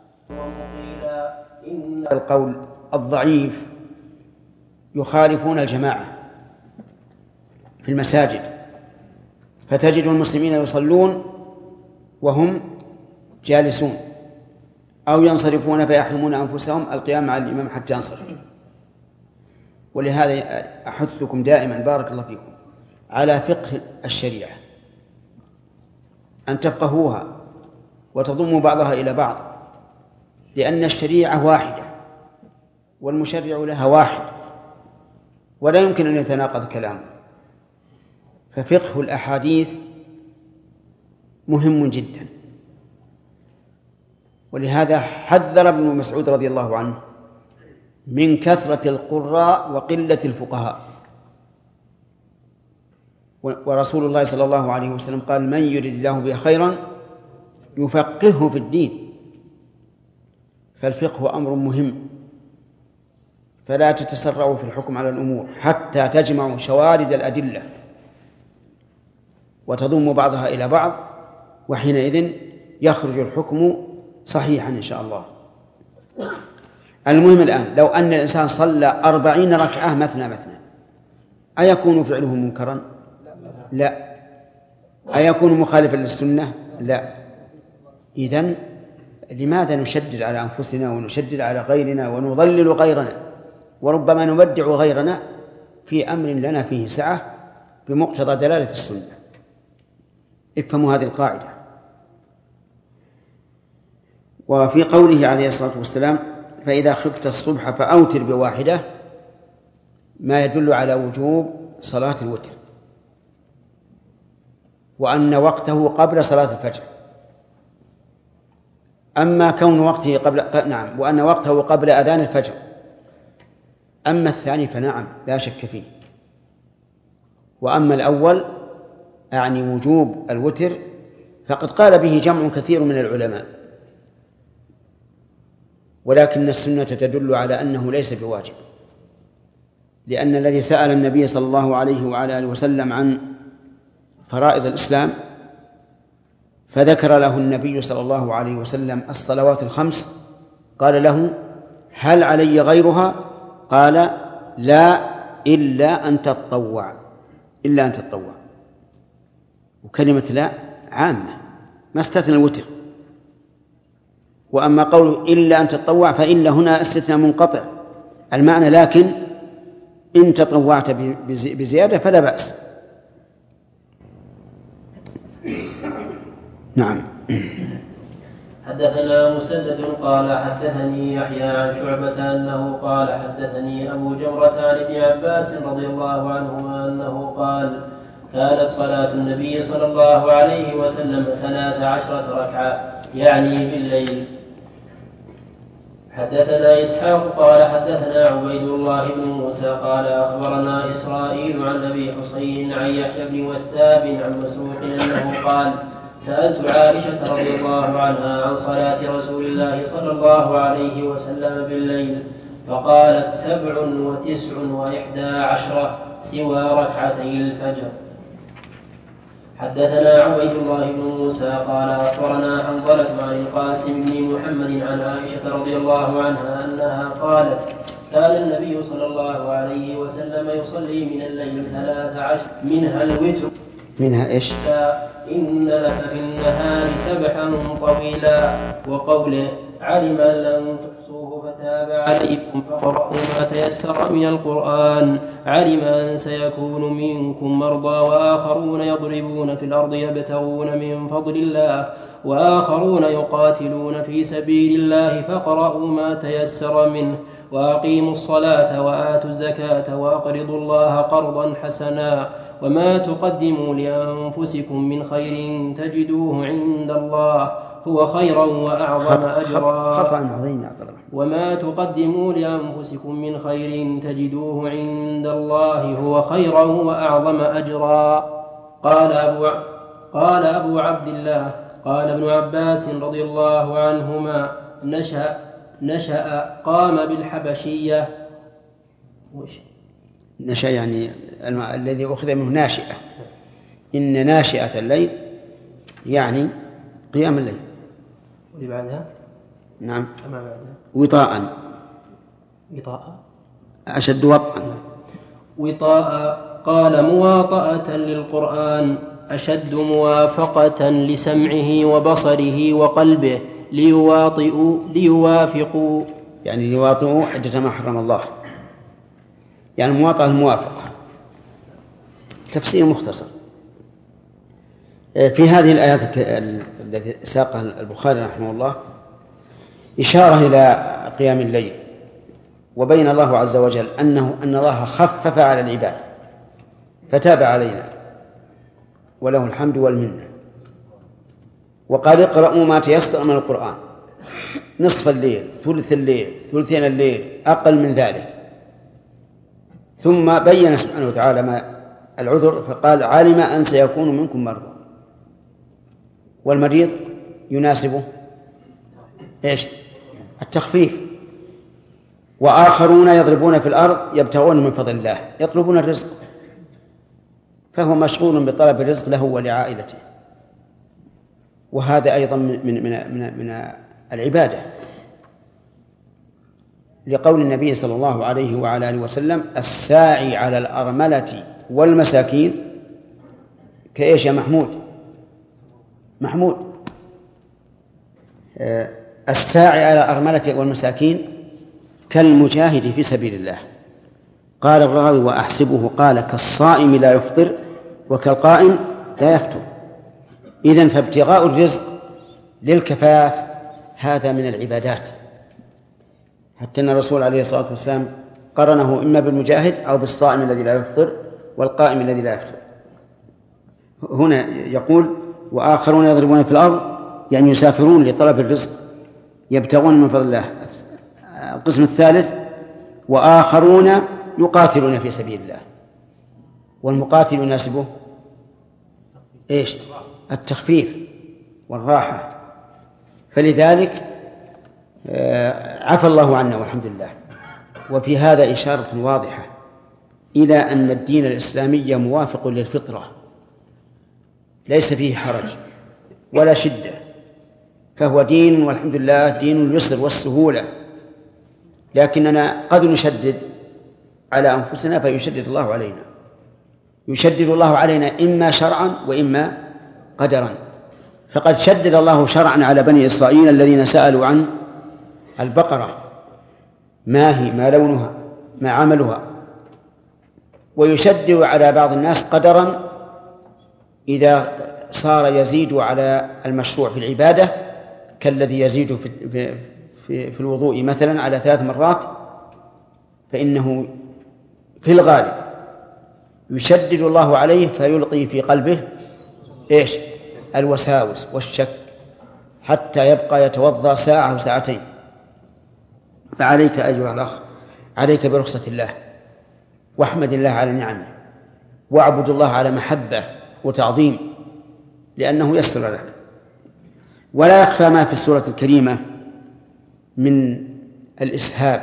إن القول الضعيف يخالفون الجماعة في المساجد، فتجد المسلمين يصلون وهم جالسون أو ينصرفون فيحرمون أنفسهم القيام على الإمام حتى ينصرف. ولهذا أحثكم دائما بارك الله فيكم على فقه الشريعة، أن تفقهوها وتضموا بعضها إلى بعض، لأن الشريعة واحدة والمشرع لها واحد، ولا يمكن أن يتناقض كلامه. ففقه الأحاديث مهم جدا، ولهذا حذر ابن مسعود رضي الله عنه من كثرة القراء وقلة الفقهاء. ورسول الله صلى الله عليه وسلم قال: من يرد الله به خيرا يفقهه في الدين. فالفقه أمر مهم، فلا تتسرعوا في الحكم على الأمور حتى تجمعوا شوارد الأدلة وتضم بعضها إلى بعض، وحينئذ يخرج الحكم صحيحا إن شاء الله. المهم الآن، لو أن الإنسان صلى 40 ركعة مثنى مثنى، أيكون فعله منكرا؟ لا. أيكون مخالفا للسنة؟ لا. إذن لماذا نشدد على أنفسنا ونشدد على غيرنا ونضلل غيرنا، وربما نبدع غيرنا في أمر لنا فيه سعة بمقتضى دلالة السنة؟ افهموا هذه القاعدة. وفي قوله عليه الصلاة والسلام: فإذا خفت الصبح فأوتر بواحدة، ما يدل على وجوب صلاة الوتر، وأن وقته قبل صلاة الفجر. أما كون وقته وأن وقته قبل أذان الفجر. أما الثاني فنعم لا شك فيه. وأما الأول أعني وجوب الوتر فقد قال به جمع كثير من العلماء، ولكن السنة تدل على أنه ليس بواجب، لأن الذي سأل النبي صلى الله عليه وعلى آله وسلم عن فرائض الإسلام فذكر له النبي صلى الله عليه وسلم الصلوات الخمس، قال له: هل علي غيرها؟ قال: لا، إلا أن تتطوع. إلا أن تتطوع، وكلمة لا عامة ما استثنى الوتر. وأما قوله إلا أن تتطوع فإلا هنا استثناء منقطع المعنى، لكن إن تطوعت بزيادة فلا بأس. نعم. حدثنا مسدد قال حدثني يحيى عن شعبة أنه قال حدثني أبو جمرة عن ابن عباس رضي الله عنهما أنه قال: كانت صلاة النبي صلى الله عليه وسلم 13 ركعة، يعني بالليل. حدثنا إسحاق قال حدثنا عبيد الله بن موسى قال أخبرنا إسرائيل عن أبي حسين عن يحيى بن وثاب عن مسروق أنه قال سألت عائشة رضي الله عنها عن صلاة رسول الله صلى الله عليه وسلم بالليل فقالت 97 سوى ركعتي الفجر. حدثنا عبيد الله بن موسى قال أخبرنا حنظلة عن القاسم بن محمد عن عائشة رضي الله عنها أنها قالت كان النبي صلى الله عليه وسلم يصلي من الليل 13 منها الوتر. منها إيش؟ إن لك في النهار سبحا طويلا وقوله علم أن لن تحصوه فتاب عليكم فقرأوا ما تيسر من القرآن علم أن سيكون منكم مرضى وآخرون يضربون في الأرض يبتغون من فضل الله وآخرون يقاتلون في سبيل الله فقرأوا ما تيسر منه وأقيموا الصلاة وآتوا الزكاة وأقرضوا الله قرضا حسنا وما تقدموا لأنفسكم من خير تجدوه عند الله هو خيرا وأعظم أجرا وما تقدموا لأنفسكم من خير تجدوه عند الله هو خيرا وأعظم أجرا. قال أبو عبد الله قال ابن عباس رضي الله عنهما نشأ قام بالحبشية. نشأ يعني الذي أخذ منه ناشئة. إن ناشئة الليل يعني قيام الليل. واللي بعدها نعم أما بعدها وطاء أشد وطئا. وطاء قال مواطأة للقرآن أشد موافقة لسمعه وبصره وقلبه ليوافقوا يعني ليواطئوا حدة ما حرم الله يعني المواطأة الموافقة. تفسير مختصر في هذه الآيات التي ساقها البخاري رحمه الله إشارة إلى قيام الليل وبين الله عز وجل أن الله خفف على العباد فتاب علينا وله الحمد والمنة وقال اقرأوا ما تيسر من القرآن نصف الليل ثلث الليل ثلثين الليل أقل من ذلك. ثم بين سبحانه وتعالى ما العذر فقال علم أن سيكون منكم مرضى والمريض يناسبه إيش؟ التخفيف. وآخرون يضربون في الأرض يبتغون من فضل الله يطلبون الرزق فهو مشغول بطلب الرزق له ولعائلته وهذا أيضا من العبادة لقول النبي صلى الله عليه وعلى آله وسلم الساعي على الأرملة والمساكين كإيش يا محمود الساعي على الأرملة والمساكين كالمجاهد في سبيل الله. قال الراوي وأحسبه قال كالصائم لا يفطر وكالقائم لا يفطر. إذن فابتغاء الرزق للكفاف هذا من العبادات حتى أن الرسول عليه الصلاة والسلام قرنه إما بالمجاهد أو بالصائم الذي لا يفطر والقائم الذي لا يفطر. هنا يقول وآخرون يضربون في الأرض يعني يسافرون لطلب الرزق يبتغون من فضل الله. القسم الثالث وآخرون يقاتلون في سبيل الله والمقاتل يناسبه إيش؟ التخفيف والراحة. فلذلك عفى الله عنا والحمد لله. وفي هذا إشارة واضحة إلى أن الدين الإسلامي موافق للفطرة ليس فيه حرج ولا شدة فهو دين والحمد لله دين اليسر والسهولة. لكننا قد نشدد على أنفسنا فيشدد الله علينا. يشدد الله علينا إما شرعا وإما قدرا. فقد شدد الله شرعا على بني إسرائيل الذين سألوا عن البقرة ما هي ما لونها ما عملها. ويشدد على بعض الناس قدرا إذا صار يزيد على المشروع في العبادة كالذي يزيد في الوضوء مثلا على 3 مرات فإنه في الغالب يشدد الله عليه فيلقي في قلبه إيش؟ الوساوس والشك حتى يبقى يتوضأ ساعة أو ساعتين فعليك أيها الأخ، عليك برخصة الله، واحمد الله على نعمه، واعبد الله على محبة وتعظيم، لأنه يسر لك. ولا يخفى ما في السورة الكريمة من الإسهاب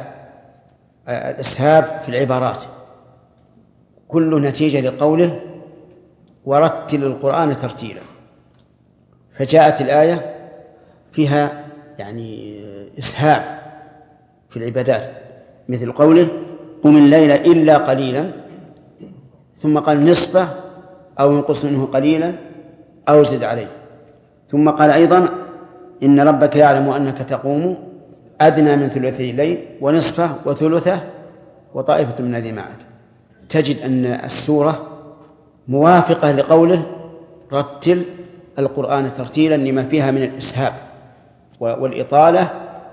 في العبارات، كل نتيجة لقوله ورتل القرآن ترتيلا. فجاءت الآية فيها يعني إسهاب في العبادات، مثل قوله قم الليل إلا قليلا، ثم قال نصفه أو ينقص منه قليلا أو زد عليه، ثم قال أيضا إن ربك يعلم أنك تقوم أدنى من ثلثي الليل ونصفه وثلثه وطائفة من الذين معك. تجد أن السورة موافقة لقوله رتل القرآن ترتيلا لما فيها من الإسهاب والإطالة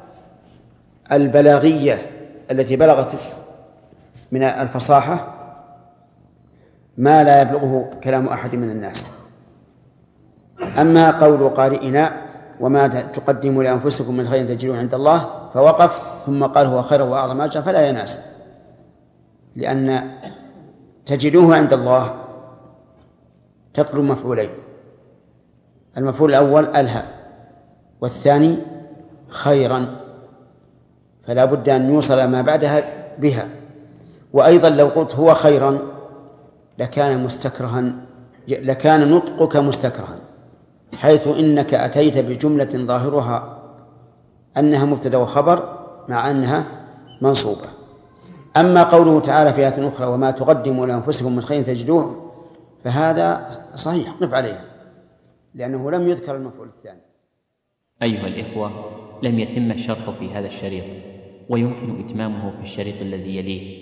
البلاغية التي بلغت من الفصاحة ما لا يبلغه كلام أحد من الناس. أما قول قارئنا وما تقدموا لأنفسكم من خير تجدوه عند الله، فوقف ثم قال هو خير وأعظم أجرا، فلا يناسب، لأن تجدوه عند الله تطلب مفعولين، المفعول الأول ألها والثاني خيرا، فلا بد أن يوصل ما بعدها بها. وأيضا لو قلت هو خيرا لكان نطقك مستكرها، حيث إنك أتيت بجملة ظاهرها أنها مبتدأ وخبر مع أنها منصوبة. أما قوله تعالى في آية أخرى وما تقدموا لأنفسكم من خير تجدوه، فهذا صحيح قف عليه، لأنه لم يذكر المفعول الثاني. أيها الإخوة، لم يتم الشرح في هذا الشريط، ويمكن إتمامه في الشريط الذي يليه،